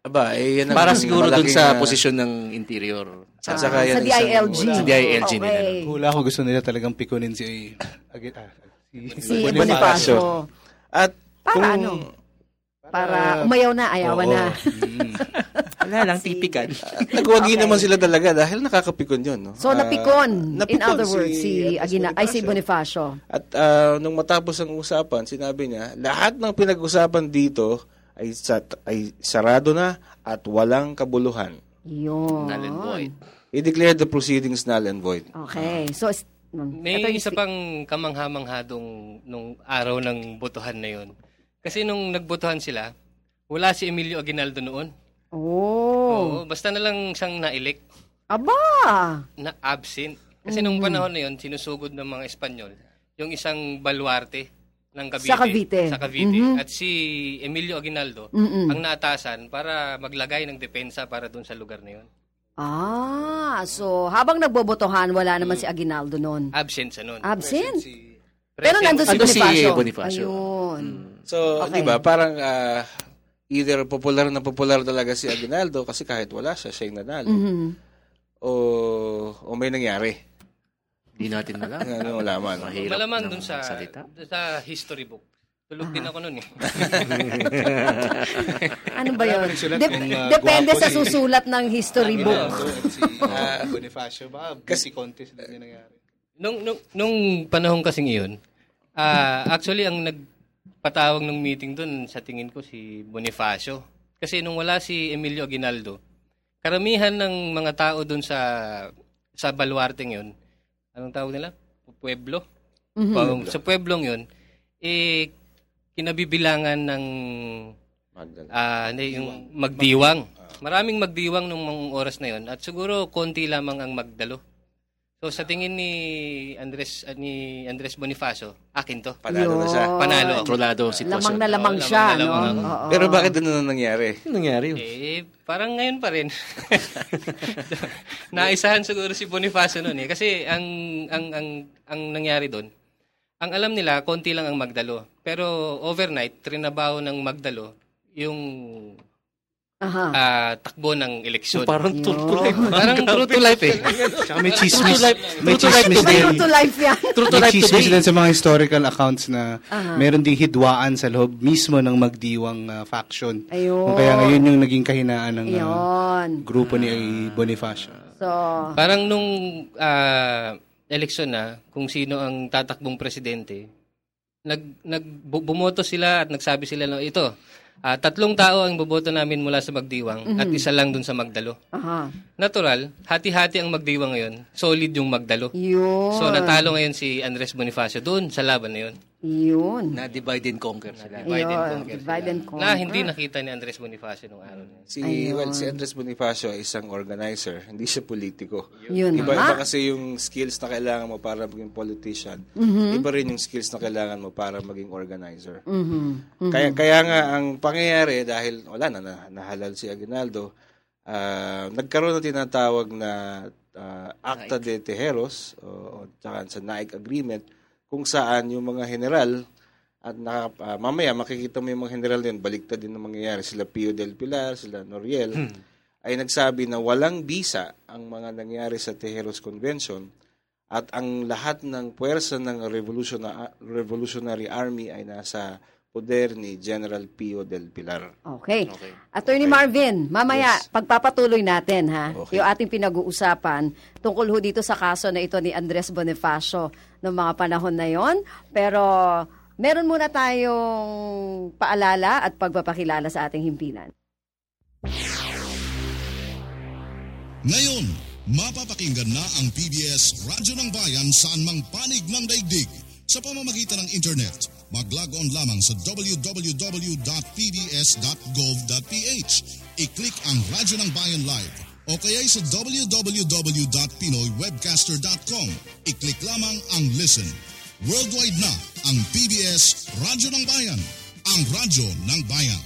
Aba, eh, yan ang Para siguro dun malaking, sa ah, posisyon ng interior. At saka yan sa D I L G. isang- Sa D I L G nila. Okay. Hula ko gusto nila talagang pikunin si Agi- ah, si, Si Bonifacio. At Para kung, ano? Para umayaw na, ayawan Oo. na. Mm. Wala lang, typical. nagwagi Okay. naman sila talaga dahil nakakapikon yun. No? So, Ah, napikon. In napikon other words, si, Andres Agina, ay si Bonifacio. Bonifacio. At ah, nung matapos ang usapan, sinabi niya, lahat ng pinag-usapan dito ay, sa, ay sarado na at walang kabuluhan. Yun. Null and void. He declared the proceedings null and void. Okay. So, is- mm, May ito yung isa si- pang kamangha-mangha dong nung araw ng botohan na yun. Kasi nung nagbotohan sila, wala si Emilio Aguinaldo noon. Oh. Oo, basta na lang siyang na-elect, Aba! na absent. Kasi nung panahon na yun, sinusugod ng mga Espanyol, yung isang baluarte ng Cavite. Sa Cavite. Sa Cavite. Mhm. At si Emilio Aguinaldo, Mm-mm. ang naatasan para maglagay ng depensa para dun sa lugar na yun. Ah, so habang nagbobotohan, wala naman si Aguinaldo noon. Absent siya nun. Absent? Si, Pero nandun si Nandun si Bonifacio. Bonifacio. Ayun. So, Okay. di ba, parang ah, either popular na popular talaga si Aguinaldo kasi kahit wala siya, siya yung nanalo. Mhm. O, o may nangyari. Di natin malam. Ano malaman. Mahirap Malaman ng dun sa, salita. sa history book. Tulog din ako nun eh. Ano ba yun? nagsulat Dep- kung, ah, depende gwapo sa si- susulat ng history book. Aguinaldo at si ah, Bonifacio. Baka kasi contest lang yung nangyari. Nung, nung, nung panahon kasing iyon, ah actually ang nagpatawag ng meeting dun sa tingin ko si Bonifacio. Kasi nung wala si Emilio Aguinaldo, karamihan ng mga tao dun sa sa baluarteng yun, anong tawag nila? Pueblo? Pa- Sa pueblong yun, eh, kinabibilangan ng Magdala. ah hindi, yung magdiwang. Maraming magdiwang nung mga oras na yun at siguro konti lamang ang magdalo. So sa tingin ni Andres uh, ni Andres Bonifacio, akin to. Panalo na siya. Panalo. Kontrolado ang sitwasyon. Lamang na lamang Oo, siya, lamang na lamang no? ako. Oo. Pero bakit ano na nangyari? Ano nangyari yun? Eh, parang ngayon pa rin. Naisahan siguro si Bonifacio noon eh kasi ang ang ang ang nangyari doon. Ang alam nila, konti lang ang magdalo. Pero overnight, trinabaho ng magdalo yung Aha. ah, takbo ng eleksyon. Parang true to life. Parang true to life eh. Tsaka may chismis. May True to life chismis today. May din. true to life yan. True to May life chismis today. din sa mga historical accounts na meron ding hidwaan sa loob mismo ng magdiwang ah, faction. Ayun. Kaya ngayon yung naging kahinaan ng ah, Yun. grupo ni Bonifacio. So, Parang nung ah, eleksyon na, kung sino ang tatakbong presidente, nag, nag bu- bumoto sila at nagsabi sila na ito, ah, tatlong tao ang boboto namin mula sa Magdiwang at isa lang dun sa Magdalo. aha. Natural, hati-hati ang Magdiwang ngayon, solid yung Magdalo. Yun. So natalo ngayon si Andres Bonifacio doon sa laban na yun. Yun. Na divide and conquer sila. Divide and Yun. conquer Divide and conquer. Na hindi nakita ni Andres Bonifacio nung araw na yun. Si, well, si Andres Bonifacio ay isang organizer, hindi siya politiko. Yun Iba, nga. iba kasi yung skills na kailangan mo para maging politician. Iba rin yung skills na kailangan mo para maging organizer. Mhm. Kaya kaya nga ang pangyayari dahil wala na, na nahalal si Aguinaldo, ah, nagkaroon ng tinatawag na ah, Acta de Tejeros o, o tsaka sa Naik Agreement kung saan yung mga general at naka, ah, mamaya makikita mo yung mga general din baliktad din ang mangyayari sila Pio del Pilar, sila Noriel ay nagsabi na walang bisa ang mga nangyari sa Tejeros Convention at ang lahat ng puwersa ng revolutionary, revolutionary army ay nasa poder ni General Pio del Pilar. Okay. Attorney Marvin, mamaya Yes. pagpapatuloy natin ha, Okay. yung ating pinag-uusapan tungkol ho dito sa kaso na ito ni Andres Bonifacio noong mga panahon na yon. Pero meron muna tayong paalala at pagpapakilala sa ating himpilan. Ngayon, mapapakinggan na ang P B S Radyo ng Bayan saan mang panig ng daigdig. Sa pamamagitan ng internet, mag-log on lamang sa w w w dot p b s dot gov dot p h. I-click ang Radyo ng Bayan Live o kaya'y sa w w w dot pinoy webcaster dot com. I-click lamang ang Listen. Worldwide na ang P B S Radyo ng Bayan, ang radyo ng bayan.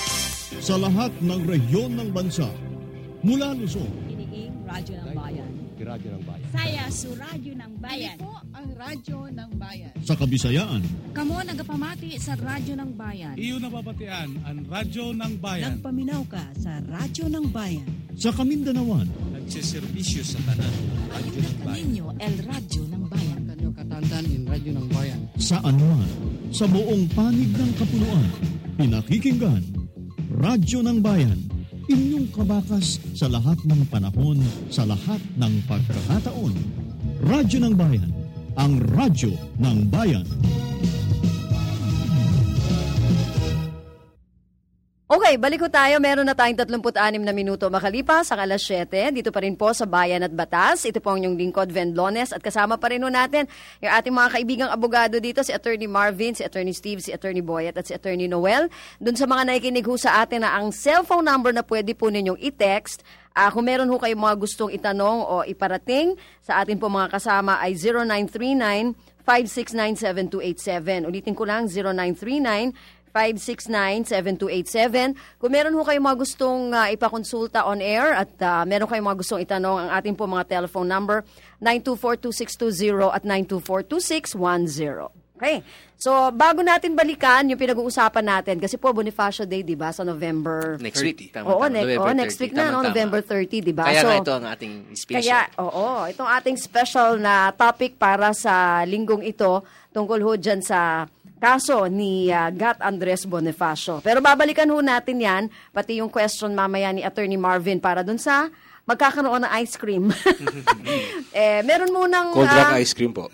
Sa lahat ng rehiyon ng bansa, mula Luzon, Iniing Radyo ng Bayan. Radyo ng Bayan. Saya su Radyo ng Bayan. Ito ang Radyo ng Bayan. Sa Kabisayaan, Kamo nagapamati sa Radyo ng Bayan. Iyo napapatian ang Radyo ng Bayan. Nagpaminaw ka sa Radyo ng Bayan. sa Kamindanawan, nagsiservisyo sa tanan. Radyo ng Bayan. Ninyo El Radyo ng Bayan. Kanyo katandan in Radyo ng Bayan. saan man, sa buong panig ng kapuluan, pinakikinggan, Radyo ng Bayan, inyong kabakas sa lahat ng panahon, sa lahat ng pagkakataon. Radyo ng Bayan, ang radyo ng bayan. Okay, balik ko tayo. Meron na tayong tatlumpu't anim na minuto makalipas ang alas siyete. Dito pa rin po sa Bayan at Batas. Ito po ang inyong lingkod, Venlones. At kasama pa rin po natin yung ating mga kaibigang abogado dito, si Attorney Marvin, si Attorney Steve, si Attorney Boyet at si Attorney Noel. Doon sa mga nakikinig ho sa atin na ang cellphone number na pwede po ninyong i-text, uh, kung meron ho kayong mga gustong itanong o iparating sa atin po mga kasama ay zero nine three nine, five six nine, seven two eight seven. Ulitin ko lang, zero nine three nine, five six nine, seven two eight seven. Kung meron ho kayong mga gustong uh, ipakonsulta on air at uh, meron kayong mga gustong itanong, ang ating po mga telephone number nine two four, two six two zero at nine two four, two six one zero. Okay. So, bago natin balikan yung pinag-uusapan natin, kasi po Bonifacio Day, di ba, sa November Next week. Tama, Oo, tama. ne- November oh, next week thirty. na, no? Tama, November tama. thirty, di ba? Kaya so, nga ito ang ating special. Kaya, oo, itong ating special na topic para sa linggong ito, tungkol ho dyan sa kaso ni uh, Gat Andres Bonifacio. Pero babalikan ho natin yan, pati yung question mamaya ni Attorney Marvin para dun sa magkakaroon ng ice cream. eh, meron munang... Cold rock uh, ice cream po.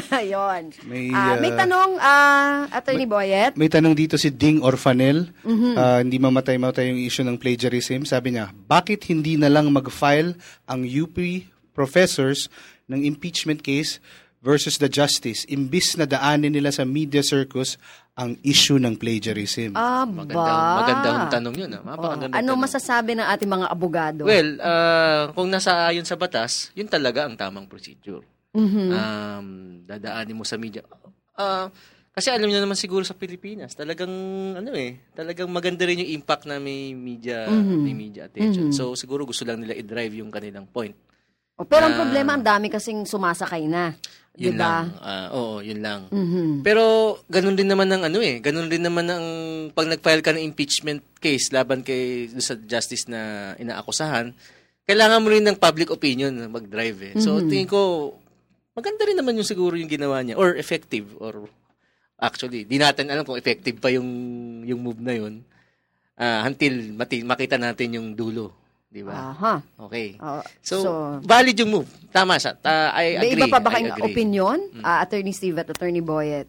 Ayun. May, Ah, may uh, tanong, uh, Attorney Boyet. May tanong dito si Ding Orfanel. Mhm. Ah, hindi mamatay-matay yung issue ng plagiarism. Sabi niya, bakit hindi na lang mag-file ang U P professors ng impeachment case versus the justice, imbis na daanin nila sa media circus ang issue ng plagiarism? Aba. Magandang, magandang tanong yun. Ah. Mapakagandang Ano tanong. masasabi ng ating mga abogado? Well, uh, kung nasa ayon sa batas, yun talaga ang tamang procedure. Mhm. Um, dadaanin mo sa media. Uh, kasi alam niyo naman siguro sa Pilipinas, talagang ano eh, talagang maganda rin yung impact na may media, Mhm. may media attention. Mhm. So siguro gusto lang nila i-drive yung kanilang point. O, pero ang Ah. problema, ang dami kasing sumasakay na. Yun Diba? lang. Ah, oo, yun lang. Mhm. Pero ganun din naman ng ano eh, ganun din naman ng pag nag-file ka ng impeachment case laban kay sa justice na inaakusahan, kailangan mo rin ng public opinion na mag-drive eh. So Mhm. tingin ko maganda rin naman yung siguro yung ginawa niya or effective or actually, di natin alam kung effective pa yung yung move na yun. Ah, until mati- makita natin yung dulo, di ba? Aha. Okay. Oh, So, so, valid yung move. Tama siya. Ta- I may agree. iba pa ba I kayong agree. opinion? Mm. Ah, Attorney Steve at Attorney Boyet?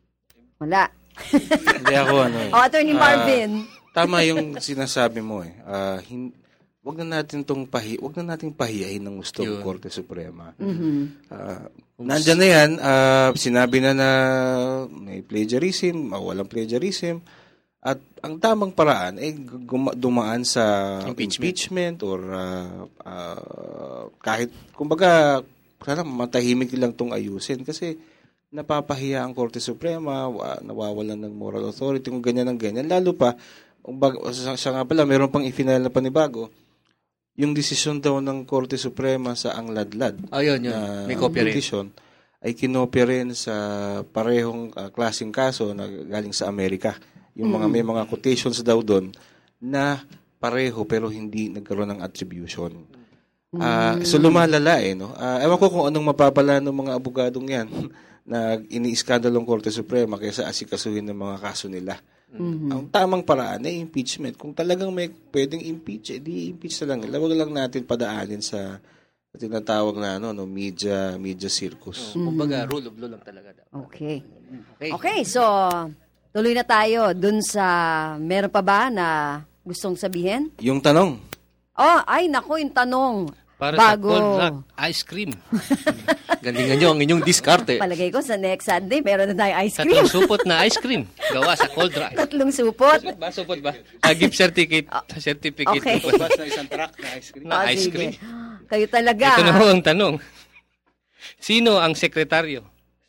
Wala. Hindi ako ano eh. O, Attorney Ah, Marvin. tama yung sinasabi mo eh. Ah, hin- wag na natin tong pahi, wag na nating pahiyain ng gusto ng Yun. Korte Suprema. Mhm. Ah, nandyan na yan, ah, sinabi na na may plagiarism, ah, walang plagiarism, at ang tamang paraan ay guma- dumaan sa Impeachment. impeachment, or ah, ah, kahit, kumbaga, sana matahimik lang tong ayusin kasi napapahiya ang Korte Suprema, wa- nawawalan ng moral authority kung ganyan ang ganyan. Lalo pa, kung bag- sa, sa nga pala, meron pang ifinal na panibago, yung desisyon daw ng Korte Suprema sa ang ladlad Oh, yun, yun. na May copy rin. petition ay kinopya rin sa parehong ah, klaseng kaso na galing sa Amerika. Yung mga may mga quotations daw doon na pareho pero hindi nagkaroon ng attribution. Ah, so lumalala eh, no? Ah, ewan ko kung anong mapapala ng mga abogadong yan na ini-iskandalong Korte Suprema kaysa asikasuhin ng mga kaso nila. Ang tamang paraan ay impeachment. Kung talagang may pwedeng impeach, edi impeach na lang. Huwag lang natin padaanin sa sa tinatawag na ano, no, media media circus. Oh, kumbaga, rule of law lang talaga. Okay. Okay. Okay, so, tuloy na tayo dun sa, meron pa ba na gustong sabihin? Yung tanong, Oh, ay, nako, yung tanong. Para Bago. sa cold rock ice cream. Galingan nyo ang inyong diskarte. Palagay ko sa next Sunday, meron na tayong ice cream. Tatlong supot na ice cream. Gawa sa cold rock. Tatlong supot. Supot ba? Supot ba? Ah, gift certificate. Certificate. Okay. Basta isang truck na ice cream. Na Oh, ice sige. cream. Kayo talaga. Ito na ho ang tanong. Sino ang sekretaryo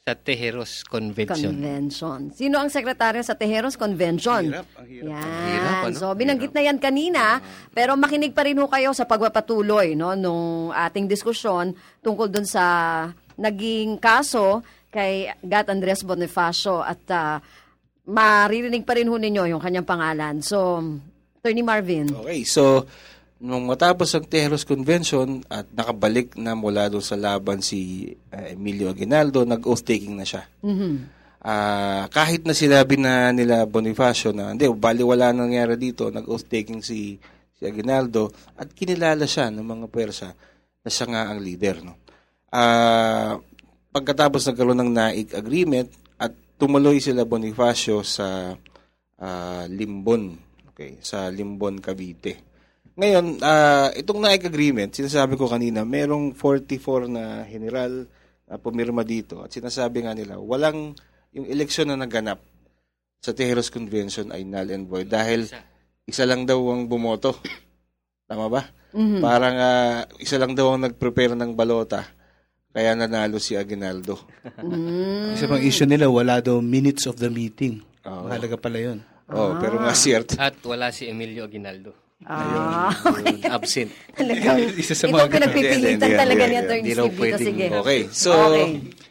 sa Tejeros Convention. Convention. Sino ang sekretaryo sa Tejeros Convention? Hirap, ang hirap. Yan. Ang hirap, ano? So, binanggit na yan kanina, pero makinig pa rin ho kayo sa pagpapatuloy no, nung ating diskusyon tungkol dun sa naging kaso kay Gat Andres Bonifacio at uh, maririnig pa rin ho ninyo yung kanyang pangalan. So, Attorney Marvin. Okay, so nung matapos ang Tejeros Convention at nakabalik na mula doon sa laban si uh, Emilio Aguinaldo, nag-oath-taking na siya. Mm-hmm. Uh, kahit na sinabi na nila Bonifacio na hindi, bali wala nangyari dito, nag-oath-taking si, si Aguinaldo at kinilala siya ng mga Persa na siya nga ang leader. No? Uh, pagkatapos nagkaroon ng Naik Agreement at tumuloy sila Bonifacio sa uh, Limbon, okay, sa Limbon, Cavite. Ngayon, uh, itong Naik Agreement, sinasabi ko kanina, merong forty-four na general na pumirma dito at sinasabi nga nila, walang yung eleksyon na naganap sa Tejeros Convention ay null and void dahil isa lang daw ang bumoto. Tama ba? Mm-hmm. Parang uh, isa lang daw ang nag-prepare ng balota kaya nanalo si Aguinaldo. Mm. Isa pang issue nila, wala daw minutes of the meeting. Oh. Mahalaga pala yun. Oh, Ah. pero nga siyerte. At wala si Emilio Aguinaldo. Ah, Ayun, absent. talagang, Isa sa ito mga- pinagpipilitan Hindi, hindi, talaga hindi, ni Attorney hindi raw Steve dito. pwedeng- Sige. Okay, so Okay.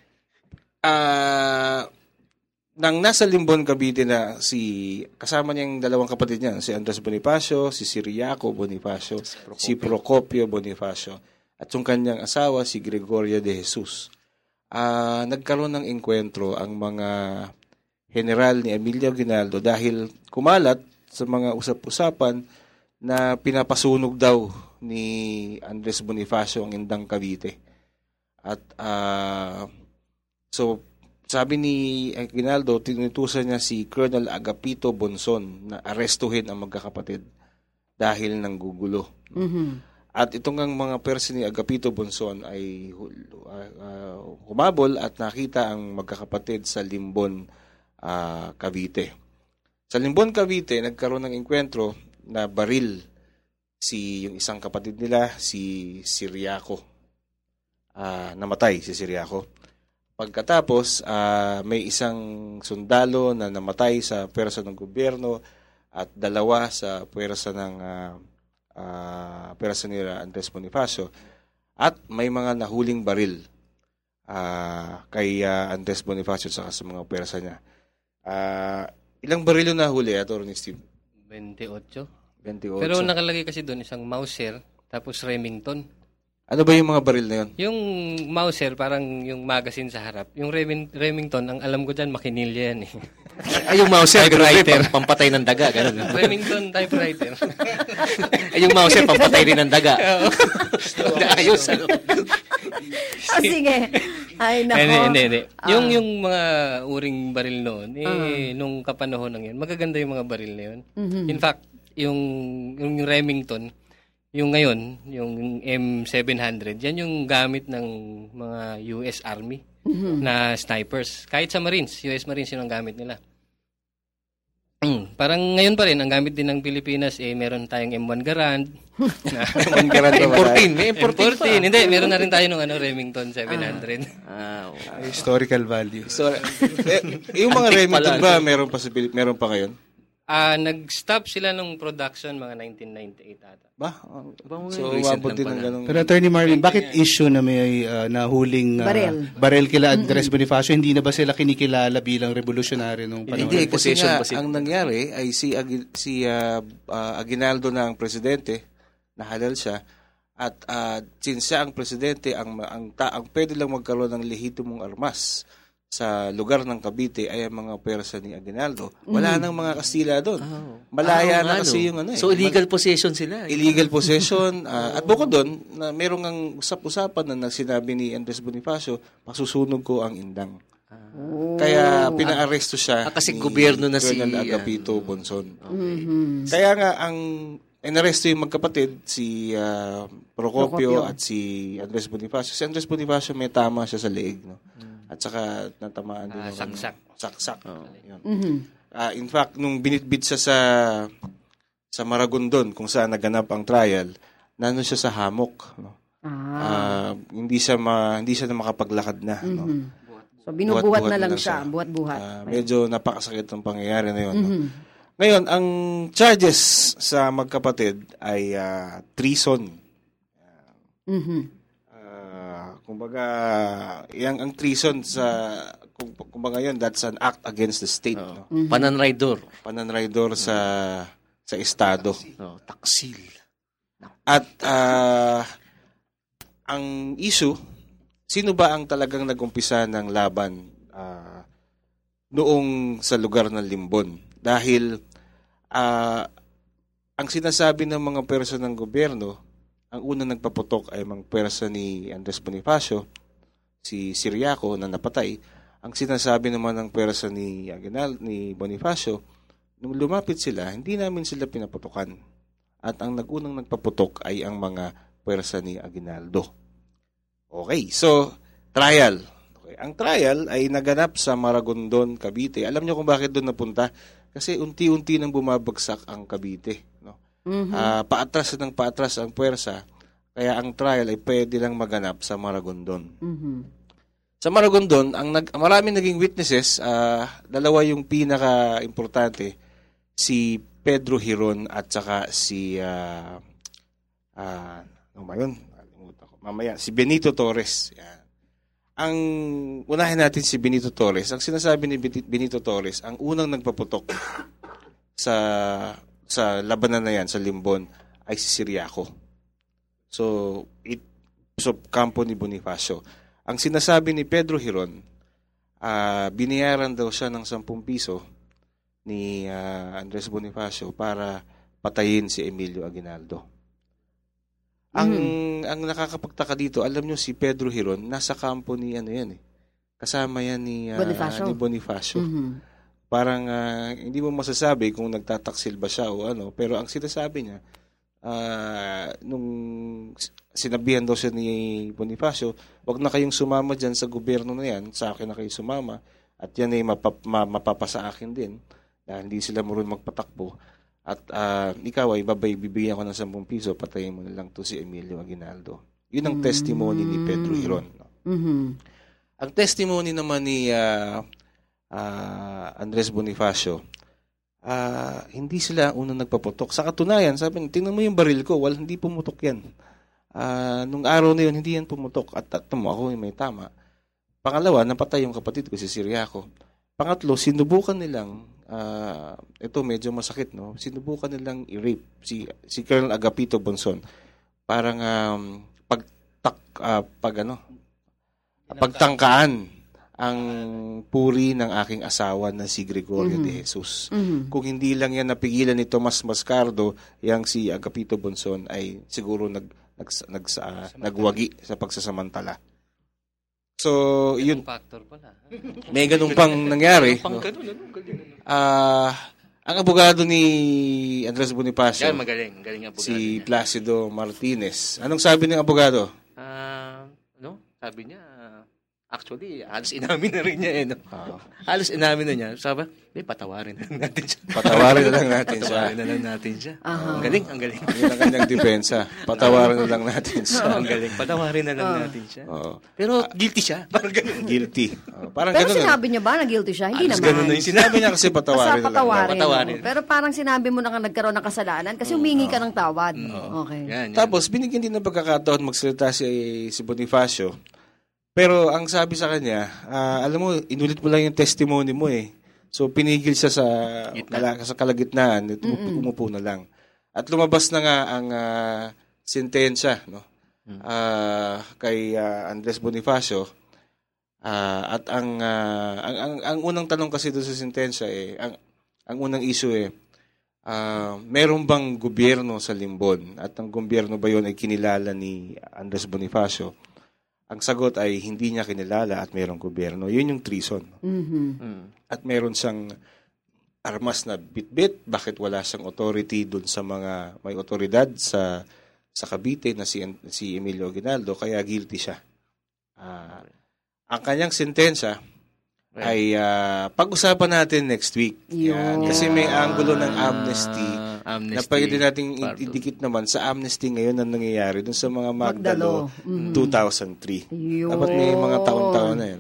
ah nang nasa Limbon, Cavite na si kasama niyang dalawang kapatid niya, si Andres Bonifacio, si Ciriaco Bonifacio, si Procopio Bonifacio, at yung kanyang asawa si Gregoria de Jesus. Ah, nagkaroon ng engkwentro ang mga general ni Emilio Aguinaldo dahil kumalat sa mga usap-usapan na pinapasunog daw ni Andres Bonifacio ang Indang Cavite. At ah, so sabi ni Aguinaldo, tinutusan niya si Colonel Agapito Bonson na arestuhin ang magkakapatid dahil ng gugulo. Mhm. At itong ang mga person ni Agapito Bonson ay uh, uh, humabol at nakita ang magkakapatid sa Limbon, uh, Cavite. Sa Limbon, Cavite, nagkaroon ng engkwentro na baril si yung isang kapatid nila, si Ciriaco. Uh, namatay si Ciriaco. Pagkatapos, uh, may isang sundalo na namatay sa pwersa ng gobyerno at dalawa sa pwersa ng uh, uh, pwersa ni Andres Bonifacio. At may mga nahuling baril uh, kay uh, Andres Bonifacio sa sa mga pwersa niya. Uh, ilang baril yung nahuli, Attorney Steve? twenty-eight. twenty-eight. Pero nakalagay kasi doon isang Mauser, tapos Remington. Ano ba yung mga baril na yun? Yung Mauser, parang yung magazine sa harap. Yung Reming- Remington, ang alam ko dyan, makinilya yan eh. Ay, yung Mauser, Typewriter. pam- pampatay ng daga. Ganun. Remington typewriter. Ay, yung Mauser, pampatay rin ng daga. Ayos, ano? Ah, sige. Ay, nako. Hindi, hindi, hindi. Ah. Yung, yung mga uring baril noon, eh, nung kapanahon ng yun, magaganda yung mga baril na yun. Mhm. In fact, yung, yung Remington, yung ngayon, yung M seven hundred, yan yung gamit ng mga U S Army na snipers. Kahit sa Marines, U S Marines yun ang gamit nila. Parang ngayon pa rin, ang gamit din ng Pilipinas, eh, meron tayong M one Garand. M one Garand ba M fourteen, may M fourteen pa. Hindi, meron na rin tayo ng ano, Remington seven hundred. Ah, okay. Historical value. So, eh, yung mga Antique Remington pala, ba, meron pa, sa, Pil- meron pa ngayon? Ah, nag-stop sila nung production mga nineteen ninety-eight ata. Ba? So, recent umabot lang din ng pala. ganong... Pero Attorney Marvin, bakit issue na may uh, nahuling uh, Baril. baril kila Andres Bonifacio? Hindi na ba sila kinikilala bilang revolusyonary nung panahon? Hindi, kasi Possession nga, ba si- ang nangyari ay si, Agi- si uh, uh, Aguinaldo na ang presidente, nahalal siya, at uh, since siya ang presidente, ang, ang, ta- ang pwede lang magkaroon ng lehitimong armas sa lugar ng Cavite ay ang mga persa ni Aguinaldo. Wala nang mga Kastila doon. Malaya Ah, na ano. kasi yung ano eh. So, illegal possession sila. Illegal possession. uh, at bukod doon, na merong ang usap-usapan na sinabi ni Andres Bonifacio, pasusunog ko ang Indang. Kaya pinaaresto siya Ah, kasi ni gobyerno na si, Colonel ah, Agapito Bonson. Mhm. Kaya nga ang inaresto yung magkapatid, si ah, Procopio Procopio. at si Andres Bonifacio. Si Andres Bonifacio may tama siya sa leeg, no? At saka natamaan din Ah, ng- saksak. Saksak. Yun. Mhm. Ah, in fact, nung binitbit siya sa sa Maragondon kung saan naganap ang trial, nandun siya sa hamok, no? Ah. Ah, hindi siya ma, hindi siya na makapaglakad na, no? Mhm. So binubuhat na lang siya, buhat-buhat. Uh, medyo napakasakit ng pangyayari na yun. Mm-hmm. No? Ngayon, ang charges sa magkapatid ay uh, treason. Mm-hmm. Uh, kumbaga, yang ang treason sa kumbaga yun, that's an act against the state. Oh. No? Mm-hmm. Pananraidor. Pananraidor sa sa estado. Oh, taksil. At uh, ang issue, sino ba ang talagang nagumpisa ng laban uh, noong sa lugar ng Limbon? Dahil uh, ang sinasabi ng mga perso ng gobyerno, ang unang nagpaputok ay mga perso ni Andres Bonifacio, si Siriaco na napatay. Ang sinasabi naman ng perso ni Aguinaldo, ni Bonifacio, nung lumapit sila, hindi namin sila pinaputokan. At ang nagunang nagpaputok ay ang mga perso ni Aguinaldo. Okay, so trial. Okay, ang trial ay naganap sa Maragondon, Cavite. Alam niyo kung bakit doon napunta? Kasi unti-unti nang bumabagsak ang Cavite. No? Mm-hmm. Uh, paatras ng paatras ang puwersa. Kaya ang trial ay pwede lang maganap sa Maragondon. Mm-hmm. Sa Maragondon, ang nag, maraming naging witnesses. Uh, dalawa yung pinaka-importante. Si Pedro Hiron at saka si... Uh, uh, ano ba yun? Mamaya, si Benito Torres. Yan. Ang unahin natin si Benito Torres. Ang sinasabi ni Benito Torres, ang unang nagpaputok sa sa labanan na yan, sa Limbon, ay si Siriaco. So, it, so kampo ni Bonifacio. Ang sinasabi ni Pedro Hiron, uh, binayaran daw siya ng sampung piso ni uh, Andres Bonifacio para patayin si Emilio Aguinaldo. Ang mm. ang nakakapagtaka dito, alam nyo si Pedro Hiron, nasa kampo ni ano yan eh. Kasama yan ni uh, Bonifacio. Ni Bonifacio. Mm-hmm. Parang uh, hindi mo masasabi kung nagtataksil ba siya o ano, pero ang sinasabi niya, uh, nung sinabihan daw siya ni Bonifacio, wag na kayong sumama dyan sa gobyerno na yan, sa akin na kayo sumama, at yan ay mapap, mapapasa akin din, dahil hindi sila marunong magpatakbo. At uh, ikaw ay babay, bibigyan ko ng sampung piso, patayin mo na lang to si Emilio Aguinaldo. Yun ang mm-hmm. testimony ni Pedro Hiron. No? Mm-hmm. Ang testimony naman ni uh, uh, Andres Bonifacio, uh, hindi sila unang nagpaputok. Sa katunayan, sabi niya, tingnan mo yung baril ko, wala, hindi pumutok yan. Uh, nung araw na yun, hindi yan pumutok. At tatamo mo, ako may tama. Pangalawa, napatay yung kapatid ko, si Siriaco. Pangatlo, sinubukan nilang, uh, ito medyo masakit, no? Sinubukan nilang i-rape si, si Colonel Agapito Bonson. Parang um, pagtak, uh, pag ano, pagtangkaan ang puri ng aking asawa na si Gregorio mm-hmm. de Jesus. Mm-hmm. Kung hindi lang yan napigilan ni Tomas Mascardo, yang si Agapito Bonson ay siguro nag, nag, nag, uh, nagwagi sa pagsasamantala. So, yun. Factor pala. May ganun pang nangyari. Pang no? ganun, ano? Galing. Uh, ang abogado ni Andres Bonifacio, yan, magaling. Galing abogado si niya. Placido Martinez. Anong sabi ng abogado? Ah, uh, no? Sabi niya, actually, halos inamin na rin niya eh. No? Uh, halos inamin na niya. Sabi, eh, patawarin na lang natin siya. Patawarin na lang natin siya. Patawarin na lang natin siya. Uh-huh. Ang galing, ang galing. Yun ang kanyang depensa. Patawarin na lang natin siya. Ang galing. Patawarin na lang uh, natin siya. Uh, Pero guilty siya. Parang ganun. Guilty. Uh, parang Pero ganun, sinabi niya ba na guilty siya? Hindi alas naman. Ganun na yung sinabi niya kasi patawarin Basta patawarin. na lang. Patawarin. Pero parang sinabi mo na nga nagkaroon ng kasalanan kasi humingi ka ng tawad. Uh, okay. Yan, yan. Tapos, binigyan din ng pagkakataon magsalita si, si Bonifacio. Pero ang sabi sa kanya, uh, alam mo, inulit mo lang yung testimony mo eh. So, pinigil siya sa, kala, sa kalagitnaan, umupo, umupo na lang. At lumabas na nga ang uh, sentensya no? uh, kay uh, Andres Bonifacio. Uh, at ang, uh, ang, ang ang unang tanong kasi doon sa sentensya, eh, ang, ang unang issue eh, uh, meron bang gobyerno sa Limbon? At ang gobyerno ba yun ay kinilala ni Andres Bonifacio? Ang sagot ay hindi niya kinilala at mayroong gobyerno. Yun yung treason. Mm-hmm. Mm. At meron siyang armas na bit-bit. Bakit wala siyang authority dun sa mga may otoridad sa sa Cavite na si, si Emilio Aguinaldo, kaya guilty siya. Uh, ang kanyang sentensya ay uh, pag-usapan natin next week. Yan. Kasi may angulo ng amnesty, uh, amnesty na pwede nating idikit naman sa amnesty ngayon na nangyayari dun sa mga Magdalo, Magdalo. Mm-hmm. two thousand three. Yun. Dapat may mga taon-taon na yun. No?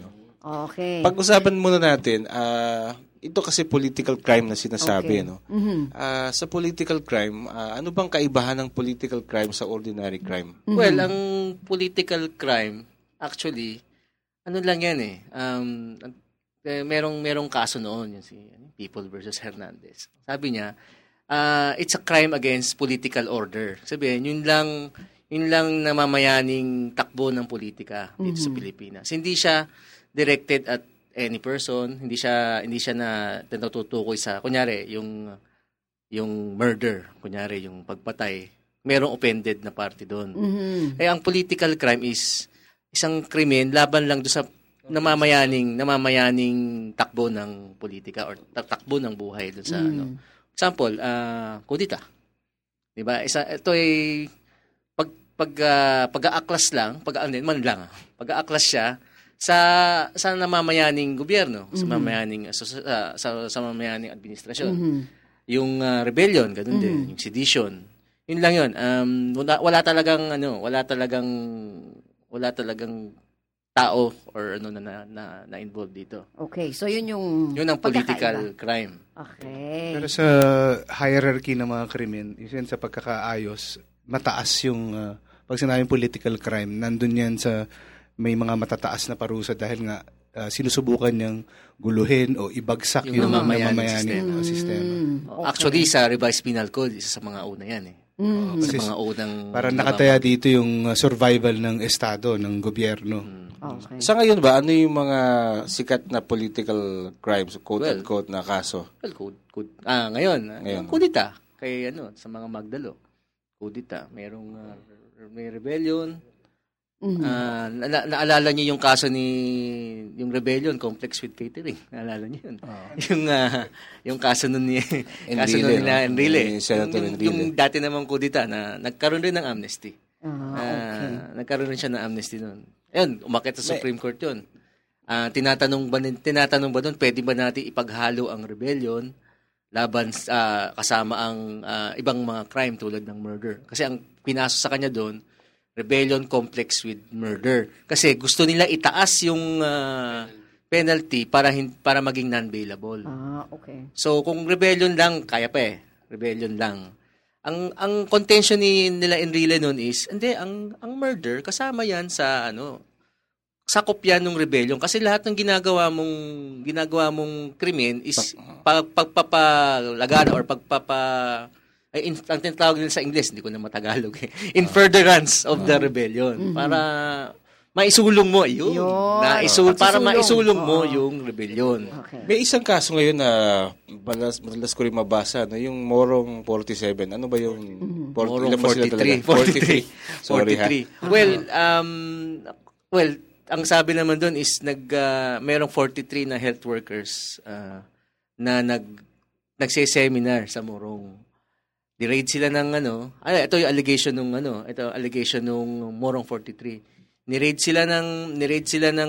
Okay. Pag-usapan muna natin, uh, ito kasi political crime na sinasabi. Okay. No? Mm-hmm. Uh, sa political crime, uh, ano bang kaibahan ng political crime sa ordinary crime? Mm-hmm. Well, ang political crime, actually, ano lang yan eh. Um, eh merong, merong kaso noon, yun si People versus Hernandez. Sabi niya, uh, it's a crime against political order. Sabihin, yun lang, yun lang namamayaning takbo ng politika dito mm-hmm. sa Pilipinas. Hindi siya directed at any person, hindi siya hindi siya na natutukoy sa kunyari yung yung murder, kunyari yung pagpatay, merong offended na party doon. Mm-hmm. Eh ang political crime is isang krimen laban lang do sa namamayaning namamayaning takbo ng politika or takbo ng buhay doon sa mm-hmm. ano. Example, uh, kudita. 'Di ba? Isa ito ay pag pag uh, pag-aaklas lang, pag-ano man lang, pag-aaklas siya sa sa namamayaning gobyerno, mm-hmm. sa namamayaning sa, sa, sa, sa namamayaning administrasyon. Mm-hmm. Yung uh, rebellion, ganun mm-hmm. din, yung sedition. Yun lang yun. Um, wala, wala talagang ano, wala talagang wala talagang tao or ano na na, na, na involved dito. Okay, so yun yung yun ang political crime. Okay. Pero sa hierarchy ng mga krimen, yun sa pagkakaayos, mataas yung uh, pag sinabing political crime, nandun yan sa may mga matataas na parusa dahil nga uh, sinusubukan niyang guluhin o ibagsak yung, yung namamayaning sistema. sistema. Mm, okay. Actually, sa revised penal code, isa sa mga una yan eh. Mm. Sa mga unang... Parang nakataya dito yung survival ng Estado, ng gobyerno. Mm. Okay. Sa ngayon ba, ano yung mga sikat na political crimes, quote-unquote well, na kaso? Well, code, code. Ah, ngayon, ngayon. Kudita. Kay ano, sa mga Magdalo. Kudita. Merong uh, may rebellion. Mm-hmm. Uh, na- naalala niyo yung kaso ni yung rebellion complex with catering. Naalala niyo yun. Oh. yung uh, yung kaso nun ni kaso nun nila Enrile. Yung, yung, yung dati namang kudita na nagkaroon rin ng amnesty. Uh, okay. uh, nagkaroon rin siya ng amnesty noon. Ayun, umakyat sa Supreme Court 'yun. Uh, tinatanong ba tinatanong ba doon pwede ba natin ipaghalo ang rebellion laban uh, kasama ang uh, ibang mga crime tulad ng murder? Kasi ang pinaso sa kanya doon rebellion complex with murder. Kasi gusto nila itaas yung uh, penalty para hin- para maging non-bailable. Ah, okay. So kung rebellion lang, kaya pa eh. Rebellion lang. Ang ang contention ni nila Enrile noon is, hindi, ang ang murder kasama yan sa ano, sakop yan ng rebellion kasi lahat ng ginagawa mong ginagawa mong krimen is pagpapalagana or pagpapa ay in, ang tinatawag nila sa English, hindi ko na matagalog eh. In furtherance of the rebellion. Mm-hmm. Para maisulong mo yun. yun. Na isul, para maisulong mo oh. yung rebellion. Okay. May isang kaso ngayon na madalas, madalas ko rin mabasa, no? Yung Morong forty-seven. Ano ba yung mm-hmm. Morong forty-three. forty-three. Sorry forty-three. Ha? Well, um, well, ang sabi naman doon is nag uh, merong forty-three na health workers uh, na nag nagse-seminar sa Morong. Di-raid sila ng ano, ah, ito yung allegation nung ano, ito allegation nung Morong forty-three. Ni-raid sila ng ni-raid sila ng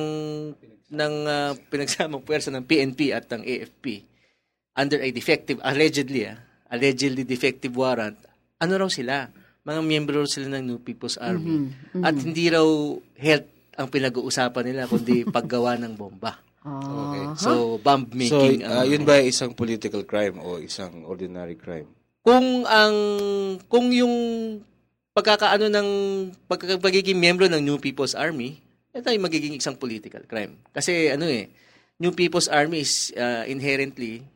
ng uh, pinagsamang puwersa ng P N P at ng A F P under a defective allegedly ah, allegedly defective warrant. Ano raw sila? Mga miyembro sila ng New People's Army. Mm-hmm. Mm-hmm. At hindi raw health ang pinag-uusapan nila kundi paggawa ng bomba. Okay. So bomb making. So uh, yun ba isang political crime o isang ordinary crime? Kung ang kung yung pagkakaano ng pagkakagiging miyembro ng New People's Army, ito ay magiging isang political crime. Kasi ano eh, New People's Army is uh, inherently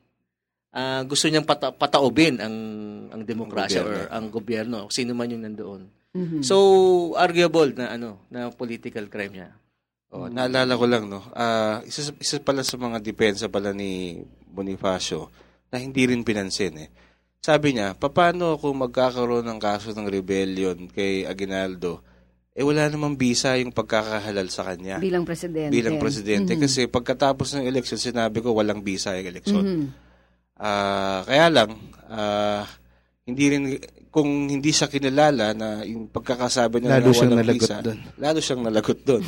uh, gusto niyang pata- pataobin ang ang demokrasya or ang gobyerno, sino man yung nandoon. Mm-hmm. So arguable na ano, na political crime siya. Oh, naalala ko lang no. Uh, isa isa pala sa mga depensa pala ni Bonifacio na hindi rin pinansin eh. Sabi niya, paano kung magkakaroon ng kaso ng rebellion kay Aguinaldo, eh wala namang bisa yung pagkakahalal sa kanya. Bilang presidente. Bilang presidente. Mm-hmm. Kasi pagkatapos ng eleksyon, sinabi ko, walang bisa yung eleksyon. Mm-hmm. Uh, kaya lang, uh, hindi rin, kung hindi siya kinilala na yung pagkakasabi niya lalo na walang bisa, dun. lalo siyang nalagot doon.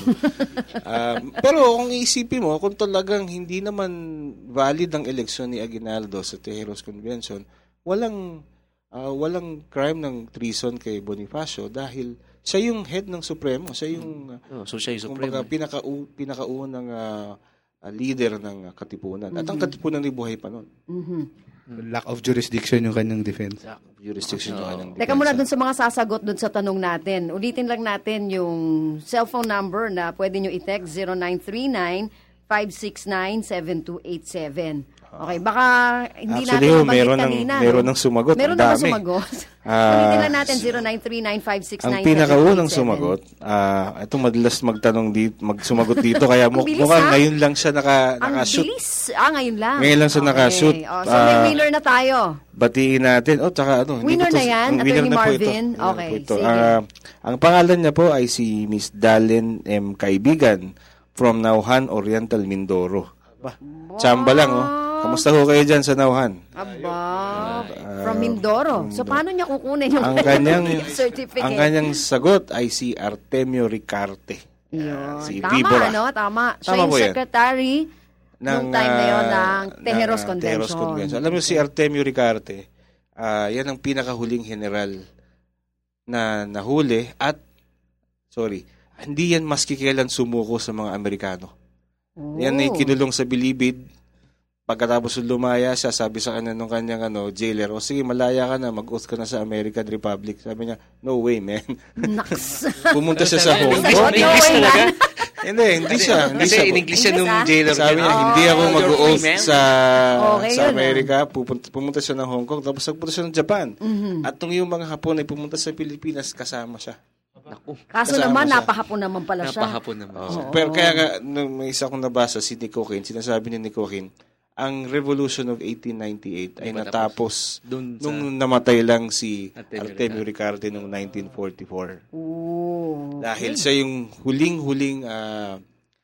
um, pero kung iisipin mo, kung talagang hindi naman valid ang eleksyon ni Aguinaldo sa Tejeros Convention, walang uh, walang crime ng treason kay Bonifacio dahil siya yung head ng Supremo, siya yung oh, so siya yung Supremo. Kumbaga, pinaka pinakaunang uh, uh, leader ng uh, katipunan. At ang katipunan ay buhay pa noon. Mhm. Lack of jurisdiction yung kanyang defense. Lack of jurisdiction yung kanyang Teka muna dun sa mga sasagot dun sa tanong natin. Ulitin lang natin yung cellphone number na pwede nyo i-text zero nine three nine, five six nine, seven two eight seven. Okay, baka hindi Actually, natin oh, nabanggit meron ng, kanina. meron no? ng sumagot. Meron ang na dami. sumagot. Ah, Ulitin lang natin zero nine three nine, five six nine, Ang pinakaunang sumagot, ah ito madalas magtanong dito, magsumagot dito kaya mu- Bilis, mukhang ha? ngayon lang siya naka Ang naka-shoot. bilis. Ah, ngayon lang. Ngayon lang siya Okay. naka-shoot. Oh, so may Ah, winner na tayo. Batiin natin. Oh, tsaka ano, hindi Winner ko to- na yan, ang winner Attorney na po ito. Marvin. Winner Okay, po ito. sige. Ah, ang pangalan niya po ay si Miss Dalen M. Kaibigan from Nauhan, Oriental, Mindoro. Ba, tsamba lang, oh. Kamusta ho kayo dyan sa Nauhan? Aba, from Mindoro. So, paano niya kukunin yung Ang kanyang, certificate? ang kanyang sagot ay si Artemio Ricarte. Yun. Si Tama, Vibora. ano? Tama. Siya Tama yung po yan. secretary ng time na yun ng ah, Tejeros ng, ah, Convention. Tejeros Convention. Alam mo si Artemio Ricarte, ah, yan ang pinakahuling general na nahuli at, sorry, hindi yan maski kailan sumuko sa mga Amerikano. Oh. Yan ay kinulong sa bilibid. Pagkatapos lumaya siya, sabi sa kanya nung kanyang ano, jailer, o sige, malaya ka na, mag-oath ka na sa American Republic. Sabi niya, no way, man. Naks. Pumunta siya sa Hong Sabi Kong. niya, no way, man. Hindi, hindi siya. Hindi Kasi siya. in English siya nung English, ah? jailer. Sabi niya, Oh, hindi ako you're mag-oath free, man. sa Okay, sa yun, Amerika. Pupunta, pumunta siya ng Hong Kong, tapos nagpunta siya ng Japan. Mhm. At nung yung mga Hapon ay pumunta sa Pilipinas, kasama siya. Naku. Kaso Kasama naman, siya. napahapon naman pala siya. Napahapon naman. Oh. Pero kaya nga, nung may isa kong nabasa, si Nico Quinn, sinasabi ni Nico Quinn, ang Revolution of eighteen ninety-eight ay Ay, natapos Dun sa- nung namatay lang si Artemio Artemio Ricarte noong nineteen forty-four. Ooh. Dahil siya yung huling-huling ah,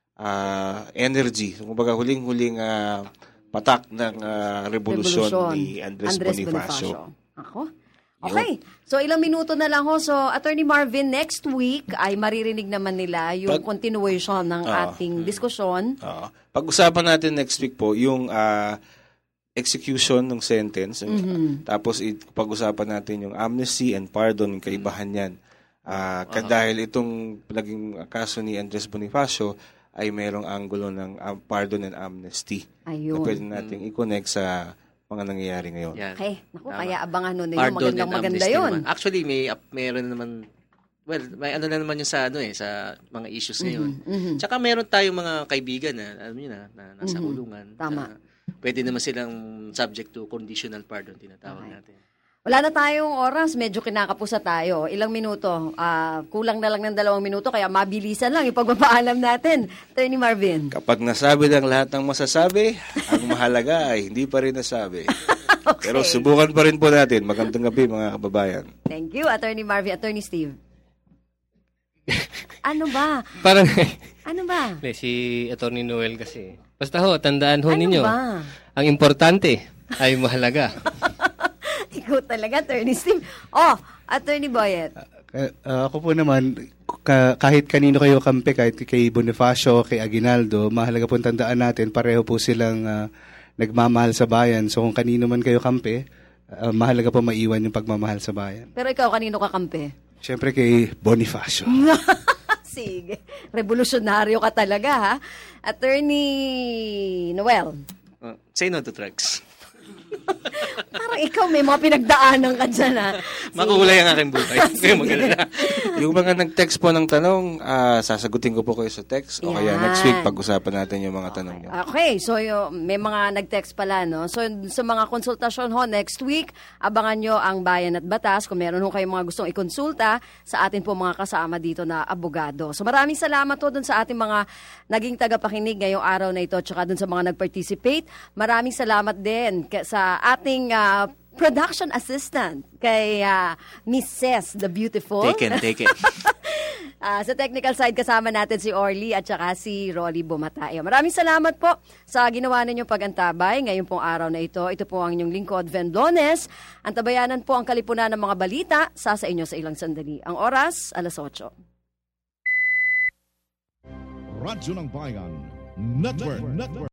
ah, energy, kumbaga huling-huling ah, patak ng ah, revolusyon Revolusyon. ni Andres, Bonifacio. Ako? Okay. So, ilang minuto na lang ho. So, Attorney Marvin, next week ay maririnig naman nila yung Pag- continuation ng Ah. ating diskusyon. Oo. Pag-usapan natin next week po yung ah, execution ng sentence. Mhm. Tapos i- pag-usapan natin yung amnesty and pardon, yung kaibahan yan. Ah, ka- Dahil itong naging kaso ni Andres Bonifacio ay mayroong anggulo ng ah, pardon and amnesty. Ayun. Na pwede nating i-connect sa mga nangyayari ngayon. Yan. Okay. Naku, Tama. kaya abangan nun. Yung Pardon magandang and maganda amnesty yun. naman. Actually, may up- meron naman, well, may ano na naman yung sa ano eh, sa mga issues ngayon. Mhm. Tsaka meron tayong mga kaibigan na, alam niyo na, na nasa Mhm. kulungan. Tama. Na pwede naman silang subject to conditional pardon, tinatawag Okay. natin. Wala na tayong oras, medyo kinakapusa tayo. Ilang minuto? Ah, kulang na lang ng dalawang minuto, kaya mabilisan lang yung pagpapaalam natin. Attorney Marvin. Kapag nasabi ng lahat ng masasabi, ang mahalaga ay hindi pa rin nasabi. Okay. Pero subukan pa rin po natin. Magandang gabi mga kababayan. Thank you, Attorney Marvin. Attorney Steve. Ano ba? Parang, Ano ba? Hindi, si Attorney Noel kasi. Basta ho, tandaan ho Ano ninyo. ba? Ang importante ay mahalaga. Ikaw talaga, Attorney Steve. Oh, Attorney Boyet. Uh, uh, ako po naman, ka- kahit kanino kayo kampi, kahit kay Bonifacio, kay Aguinaldo, mahalaga po tandaan natin, pareho po silang uh, nagmamahal sa bayan. So kung kanino man kayo kampi, uh, mahalaga po maiwan yung pagmamahal sa bayan. Pero ikaw, kanino ka kampi? Siyempre kay Bonifacio. Sige. Revolusyonaryo ka talaga, ha? Attorney Noel. Uh, say no to drugs. Parang ikaw may mga pinagdaanan ka dyan, ha? Makukulay ang aking buhay. Kaya magalala. Yung mga nag-text po ng tanong, ah, sasagutin ko po kayo sa text. O kaya Yan. next week, pag-usapan natin yung mga tanong niyo. Okay, so yung, may mga nag-text pala, no? So sa mga konsultasyon ho, next week, abangan nyo ang Bayan at Batas. Kung meron ho kayong mga gustong ikonsulta sa atin po mga kasama dito na abogado. So maraming salamat ho dun sa ating mga naging tagapakinig ngayong araw na ito, tsaka dun sa mga nag-participate. Maraming salamat din ka- sa ating ah, production assistant kay uh, Miss Ces, the beautiful. Take it, take it. Ah, sa technical side, kasama natin si Orly at saka si Rolly Bumatayo. Maraming salamat po sa ginawa ninyong pag-antabay ngayong pong araw na ito. Ito po ang inyong lingkod, Vendones. Antabayanan po ang kalipunan ng mga balita sa sa inyo sa ilang sandali. Ang oras, alas otso. Radyo ng Bayan Network. Network.